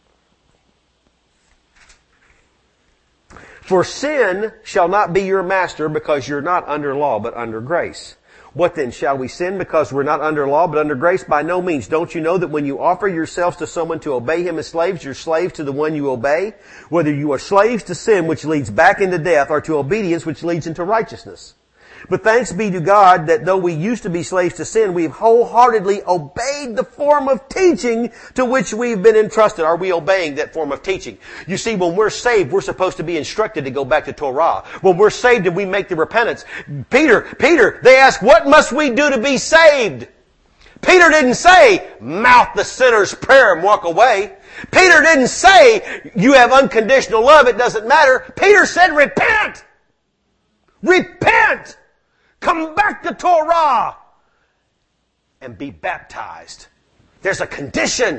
For sin shall not be your master, because you're not under law, but under grace. What then? Shall we sin because we're not under law, but under grace? By no means. Don't you know that when you offer yourselves to someone to obey him as slaves, you're slaves to the one you obey? Whether you are slaves to sin, which leads back into death, or to obedience, which leads into righteousness. But thanks be to God that though we used to be slaves to sin, we've wholeheartedly obeyed the form of teaching to which we've been entrusted. Are we obeying that form of teaching? You see, when we're saved, we're supposed to be instructed to go back to Torah. When we're saved and we make the repentance. Peter, Peter, they ask, what must we do to be saved? Peter didn't say, mouth the sinner's prayer and walk away. Peter didn't say, you have unconditional love, it doesn't matter. Peter said, repent! Repent! Come back to Torah and be baptized. There's a condition.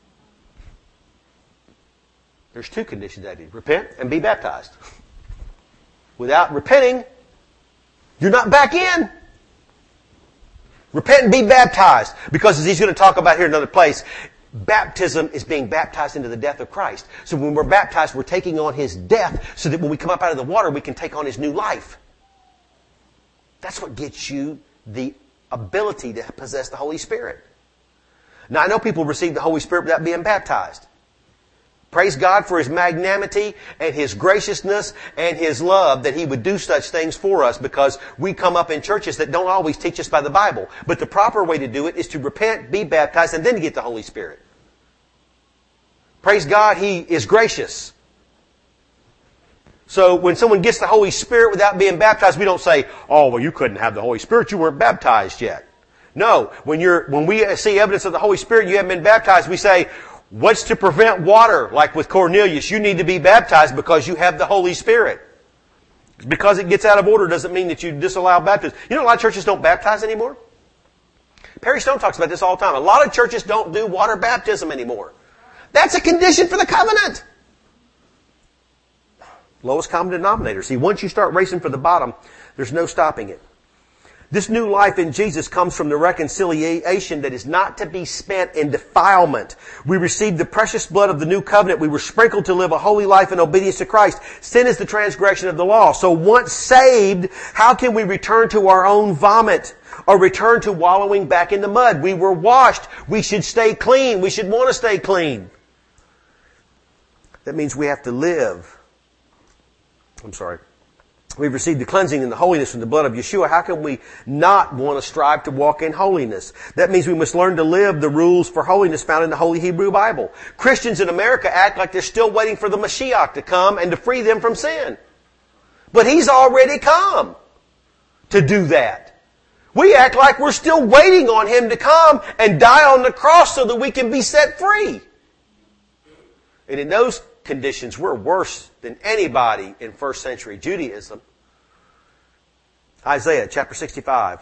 There's two conditions that is. Repent and be baptized. Without repenting, you're not back in. Repent and be baptized. Because as he's going to talk about here in another place, baptism is being baptized into the death of Christ. So when we're baptized, we're taking on His death so that when we come up out of the water, we can take on His new life. That's what gets you the ability to possess the Holy Spirit. Now, I know people receive the Holy Spirit without being baptized. Praise God for His magnanimity and His graciousness and His love that He would do such things for us, because we come up in churches that don't always teach us by the Bible. But the proper way to do it is to repent, be baptized, and then to get the Holy Spirit. Praise God, He is gracious. So when someone gets the Holy Spirit without being baptized, we don't say, oh, well, you couldn't have the Holy Spirit. You weren't baptized yet. No. When you're, when we see evidence of the Holy Spirit and you haven't been baptized, we say, what's to prevent water? Like with Cornelius, you need to be baptized because you have the Holy Spirit. Because it gets out of order doesn't mean that you disallow baptism. You know, a lot of churches don't baptize anymore. Perry Stone talks about this all the time. A lot of churches don't do water baptism anymore. That's a condition for the covenant. Lowest common denominator. See, once you start racing for the bottom, there's no stopping it. This new life in Jesus comes from the reconciliation that is not to be spent in defilement. We received the precious blood of the new covenant. We were sprinkled to live a holy life in obedience to Christ. Sin is the transgression of the law. So once saved, how can we return to our own vomit or return to wallowing back in the mud? We were washed. We should stay clean. We should want to stay clean. That means we have to live. I'm sorry. We've received the cleansing and the holiness from the blood of Yeshua. How can we not want to strive to walk in holiness? That means we must learn to live the rules for holiness found in the Holy Hebrew Bible. Christians in America act like they're still waiting for the Mashiach to come and to free them from sin. But He's already come to do that. We act like we're still waiting on Him to come and die on the cross so that we can be set free. And in those conditions, we're worse than anybody in first century Judaism. Isaiah chapter sixty-five.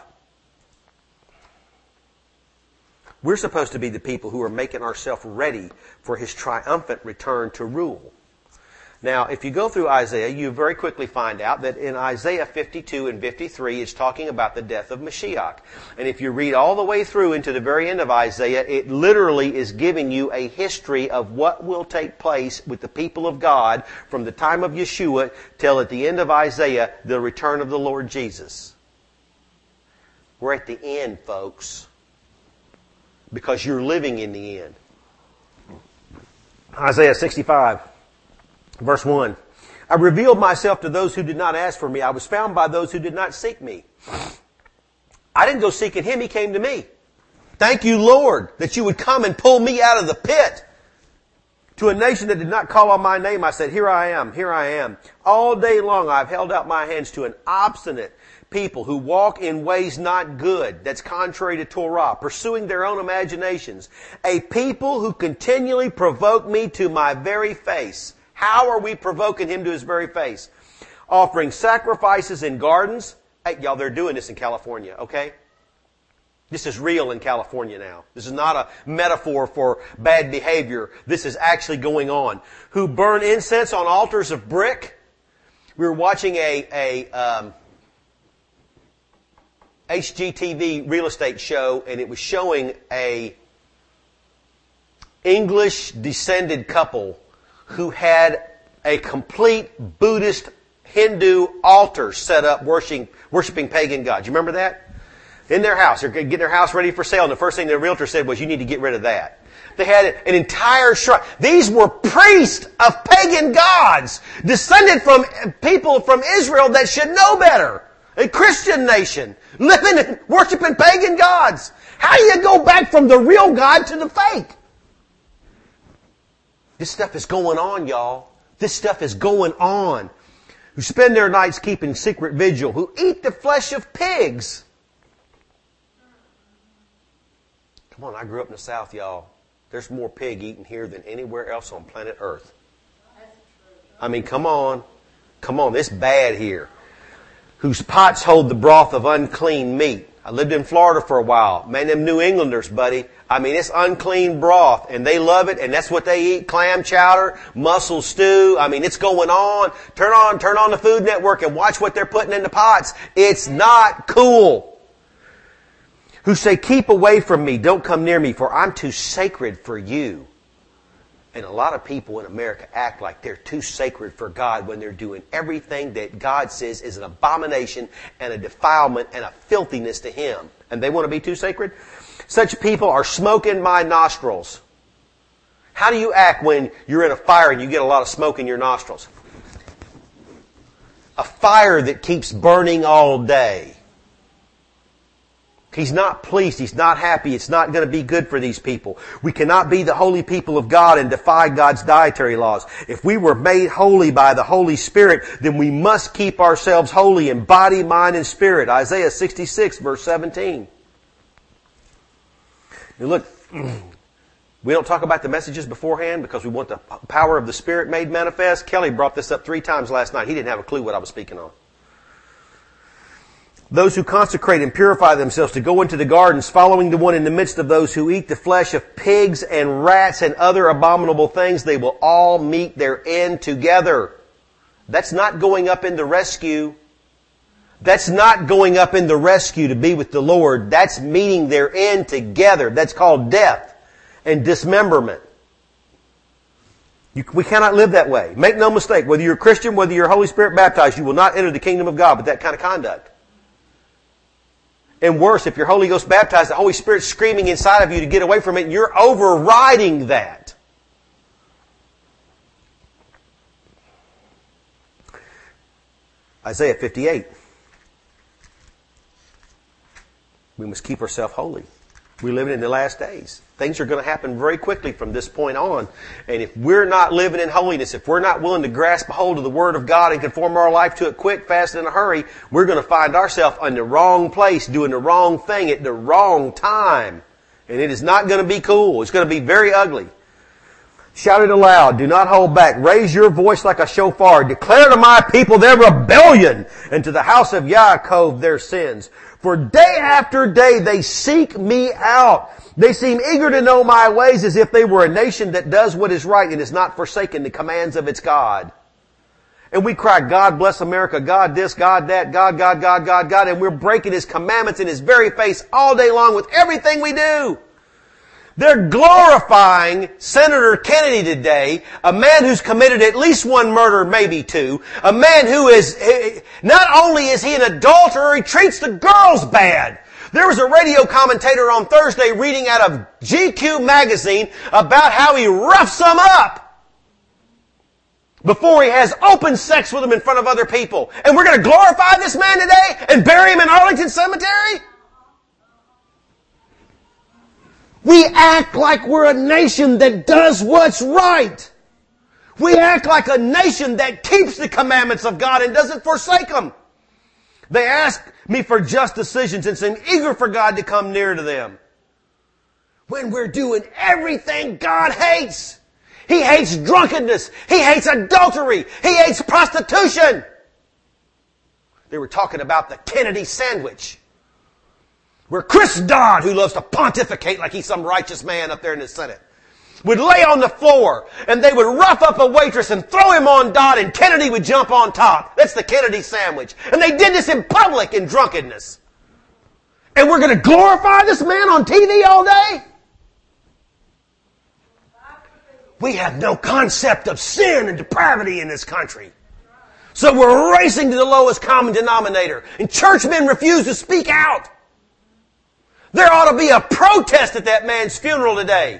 We're supposed to be the people who are making ourselves ready for His triumphant return to rule. Now, if you go through Isaiah, you very quickly find out that in Isaiah fifty-two and fifty-three, it's talking about the death of Mashiach. And if you read all the way through into the very end of Isaiah, it literally is giving you a history of what will take place with the people of God from the time of Yeshua till at the end of Isaiah, the return of the Lord Jesus. We're at the end, folks, because you're living in the end. Isaiah sixty-five. Verse one, I revealed myself to those who did not ask for me. I was found by those who did not seek me. I didn't go seeking Him. He came to me. Thank you, Lord, that you would come and pull me out of the pit. To a nation that did not call on my name, I said, here I am, here I am. All day long I've held out my hands to an obstinate people who walk in ways not good, that's contrary to Torah, pursuing their own imaginations. A people who continually provoke me to my very face. How are we provoking Him to His very face? offering sacrifices in gardens. Hey, y'all, they're doing this in California, okay? This is real in California now. This is not a metaphor for bad behavior. This is actually going on. Who burn incense on altars of brick. We were watching a, a um, H G T V real estate show, and it was showing a English descended couple who had a complete Buddhist Hindu altar set up worshiping, worshiping pagan gods. You remember that? In their house. They're getting their house ready for sale, and the first thing their realtor said was, you need to get rid of that. They had an entire shrine. These were priests of pagan gods, descended from people from Israel that should know better. A Christian nation, living and worshiping pagan gods. How do you go back from the real God to the fake? This stuff is going on, y'all. This stuff is going on. Who spend their nights keeping secret vigil, who eat the flesh of pigs. Come on, I grew up in the South, y'all. There's more pig eating here than anywhere else on planet Earth. I mean, come on. Come on, it's bad here. Whose pots hold the broth of unclean meat. I lived in Florida for a while. Man, them New Englanders, buddy. I mean, it's unclean broth, and they love it, and that's what they eat. Clam chowder, mussel stew. I mean, it's going on. Turn on, turn on the Food Network and watch what they're putting in the pots. It's not cool. Who say, keep away from me, don't come near me, for I'm too sacred for you. And a lot of people in America act like they're too sacred for God when they're doing everything that God says is an abomination and a defilement and a filthiness to Him. And they want to be too sacred? Such people are smoke in my nostrils. How do you act when you're in a fire and you get a lot of smoke in your nostrils? A fire that keeps burning all day. He's not pleased. He's not happy. It's not going to be good for these people. We cannot be the holy people of God and defy God's dietary laws. If we were made holy by the Holy Spirit, then we must keep ourselves holy in body, mind, and spirit. Isaiah sixty-six, verse seventeen. Now look, we don't talk about the messages beforehand because we want the power of the Spirit made manifest. Kelly brought this up three times last night. He didn't have a clue what I was speaking on. Those who consecrate and purify themselves to go into the gardens, following the one in the midst of those who eat the flesh of pigs and rats and other abominable things, they will all meet their end together. That's not going up in the rescue. That's not going up in the rescue to be with the Lord. That's meeting their end together. That's called death and dismemberment. You, we cannot live that way. Make no mistake, whether you're a Christian, whether you're Holy Spirit baptized, you will not enter the kingdom of God with that kind of conduct. And worse, if you're Holy Ghost baptized, the Holy Spirit's screaming inside of you to get away from it, and you're overriding that. Isaiah fifty-eight. We must keep ourselves holy. We're living in the last days. Things are going to happen very quickly from this point on. And if we're not living in holiness, if we're not willing to grasp a hold of the Word of God and conform our life to it quick, fast, and in a hurry, we're going to find ourselves in the wrong place, doing the wrong thing at the wrong time. And it is not going to be cool. It's going to be very ugly. Shout it aloud. Do not hold back. Raise your voice like a shofar. Declare to my people their rebellion, and to the house of Yaakov their sins. For day after day they seek me out. They seem eager to know my ways, as if they were a nation that does what is right and has not forsaken the commands of its God. And we cry, God bless America, God this, God that, God, God, God, God, God, and we're breaking His commandments in His very face all day long with everything we do. They're glorifying Senator Kennedy today, a man who's committed at least one murder, maybe two. A man who is, not only is he an adulterer, he treats the girls bad. There was a radio commentator on Thursday reading out of G Q magazine about how he roughs them up before he has open sex with them in front of other people. And we're going to glorify this man today and bury him in Arlington Cemetery? We act like we're a nation that does what's right. We act like a nation that keeps the commandments of God and doesn't forsake them. They ask me for just decisions and seem eager for God to come near to them. When we're doing everything God hates. He hates drunkenness. He hates adultery. He hates prostitution. They were talking about the Kennedy sandwich, where Chris Dodd, who loves to pontificate like he's some righteous man up there in the Senate, would lay on the floor, and they would rough up a waitress and throw him on Dodd, and Kennedy would jump on top. That's the Kennedy sandwich. And they did this in public in drunkenness. And we're going to glorify this man on T V all day? We have no concept of sin and depravity in this country. So we're racing to the lowest common denominator. And churchmen refuse to speak out. There ought to be a protest at that man's funeral today.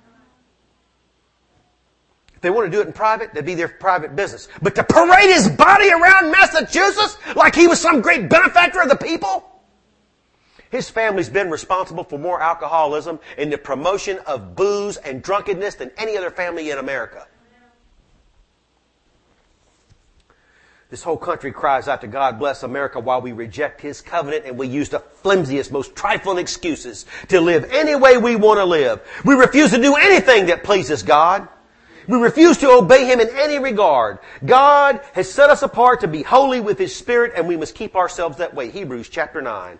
If they want to do it in private, that'd be their private business. But to parade his body around Massachusetts like he was some great benefactor of the people? His family's been responsible for more alcoholism and the promotion of booze and drunkenness than any other family in America. This whole country cries out to God bless America while we reject His covenant and we use the flimsiest, most trifling excuses to live any way we want to live. We refuse to do anything that pleases God. We refuse to obey Him in any regard. God has set us apart to be holy with His Spirit, and we must keep ourselves that way. Hebrews chapter nine.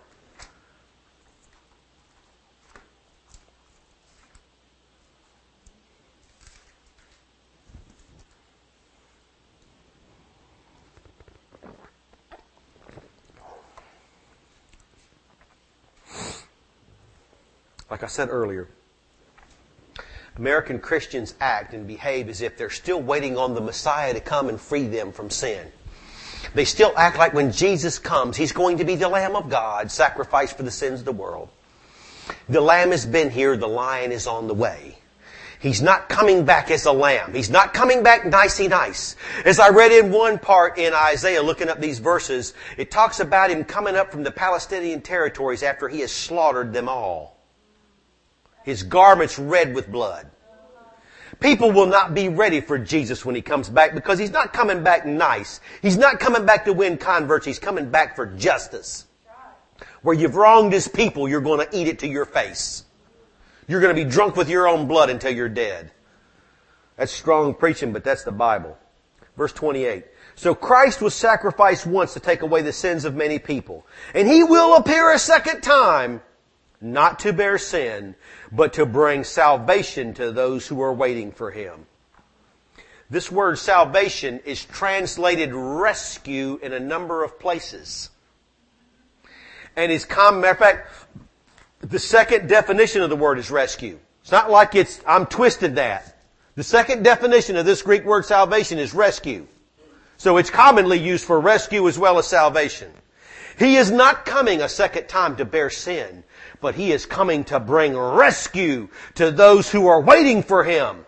Like I said earlier, American Christians act and behave as if they're still waiting on the Messiah to come and free them from sin. They still act like when Jesus comes, He's going to be the Lamb of God, sacrificed for the sins of the world. The Lamb has been here, the Lion is on the way. He's not coming back as a lamb. He's not coming back nicey nice. As I read in one part in Isaiah, looking up these verses, it talks about Him coming up from the Palestinian territories after He has slaughtered them all. His garments red with blood. People will not be ready for Jesus when He comes back because He's not coming back nice. He's not coming back to win converts. He's coming back for justice. Where you've wronged His people, you're going to eat it to your face. You're going to be drunk with your own blood until you're dead. That's strong preaching, but that's the Bible. Verse twenty-eight. So Christ was sacrificed once to take away the sins of many people. And He will appear a second time, not to bear sin, but to bring salvation to those who are waiting for Him. This word salvation is translated rescue in a number of places. And is common, matter of fact, the second definition of the word is rescue. It's not like it's, I'm twisted that. The second definition of this Greek word salvation is rescue. So it's commonly used for rescue as well as salvation. He is not coming a second time to bear sin, but He is coming to bring rescue to those who are waiting for Him.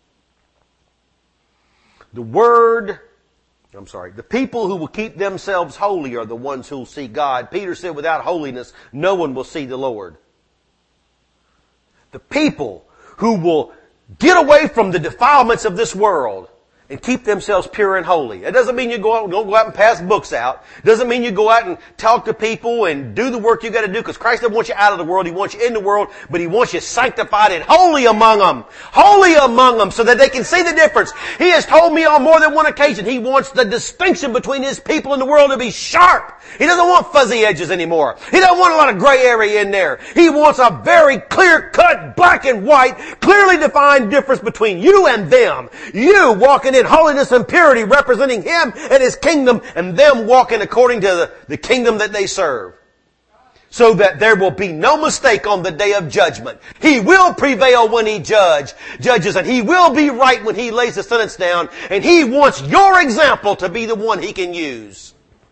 The word, I'm sorry, the people who will keep themselves holy are the ones who will see God. Peter said, without holiness, no one will see the Lord. The people who will get away from the defilements of this world and keep themselves pure and holy. It doesn't mean you go out, don't go out and pass books out. It doesn't mean you go out and talk to people and do the work you got to do, because Christ doesn't want you out of the world. He wants you in the world, but He wants you sanctified and holy among them. Holy among them so that they can see the difference. He has told me on more than one occasion He wants the distinction between His people and the world to be sharp. He doesn't want fuzzy edges anymore. He doesn't want a lot of gray area in there. He wants a very clear-cut, black and white, clearly defined difference between you and them. You walking in holiness and purity, representing Him and His kingdom, and them walking according to the, the kingdom that they serve. So that there will be no mistake on the day of judgment. He will prevail when He judge, judges, and He will be right when He lays the sentence down, and He wants your example to be the one He can use.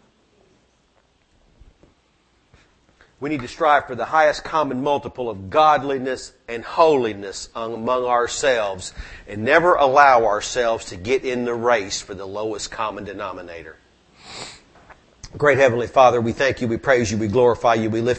We need to strive for the highest common multiple of godliness and holiness among ourselves, and never allow ourselves to get in the race for the lowest common denominator. Great Heavenly Father, we thank You, we praise You, we glorify You, we lift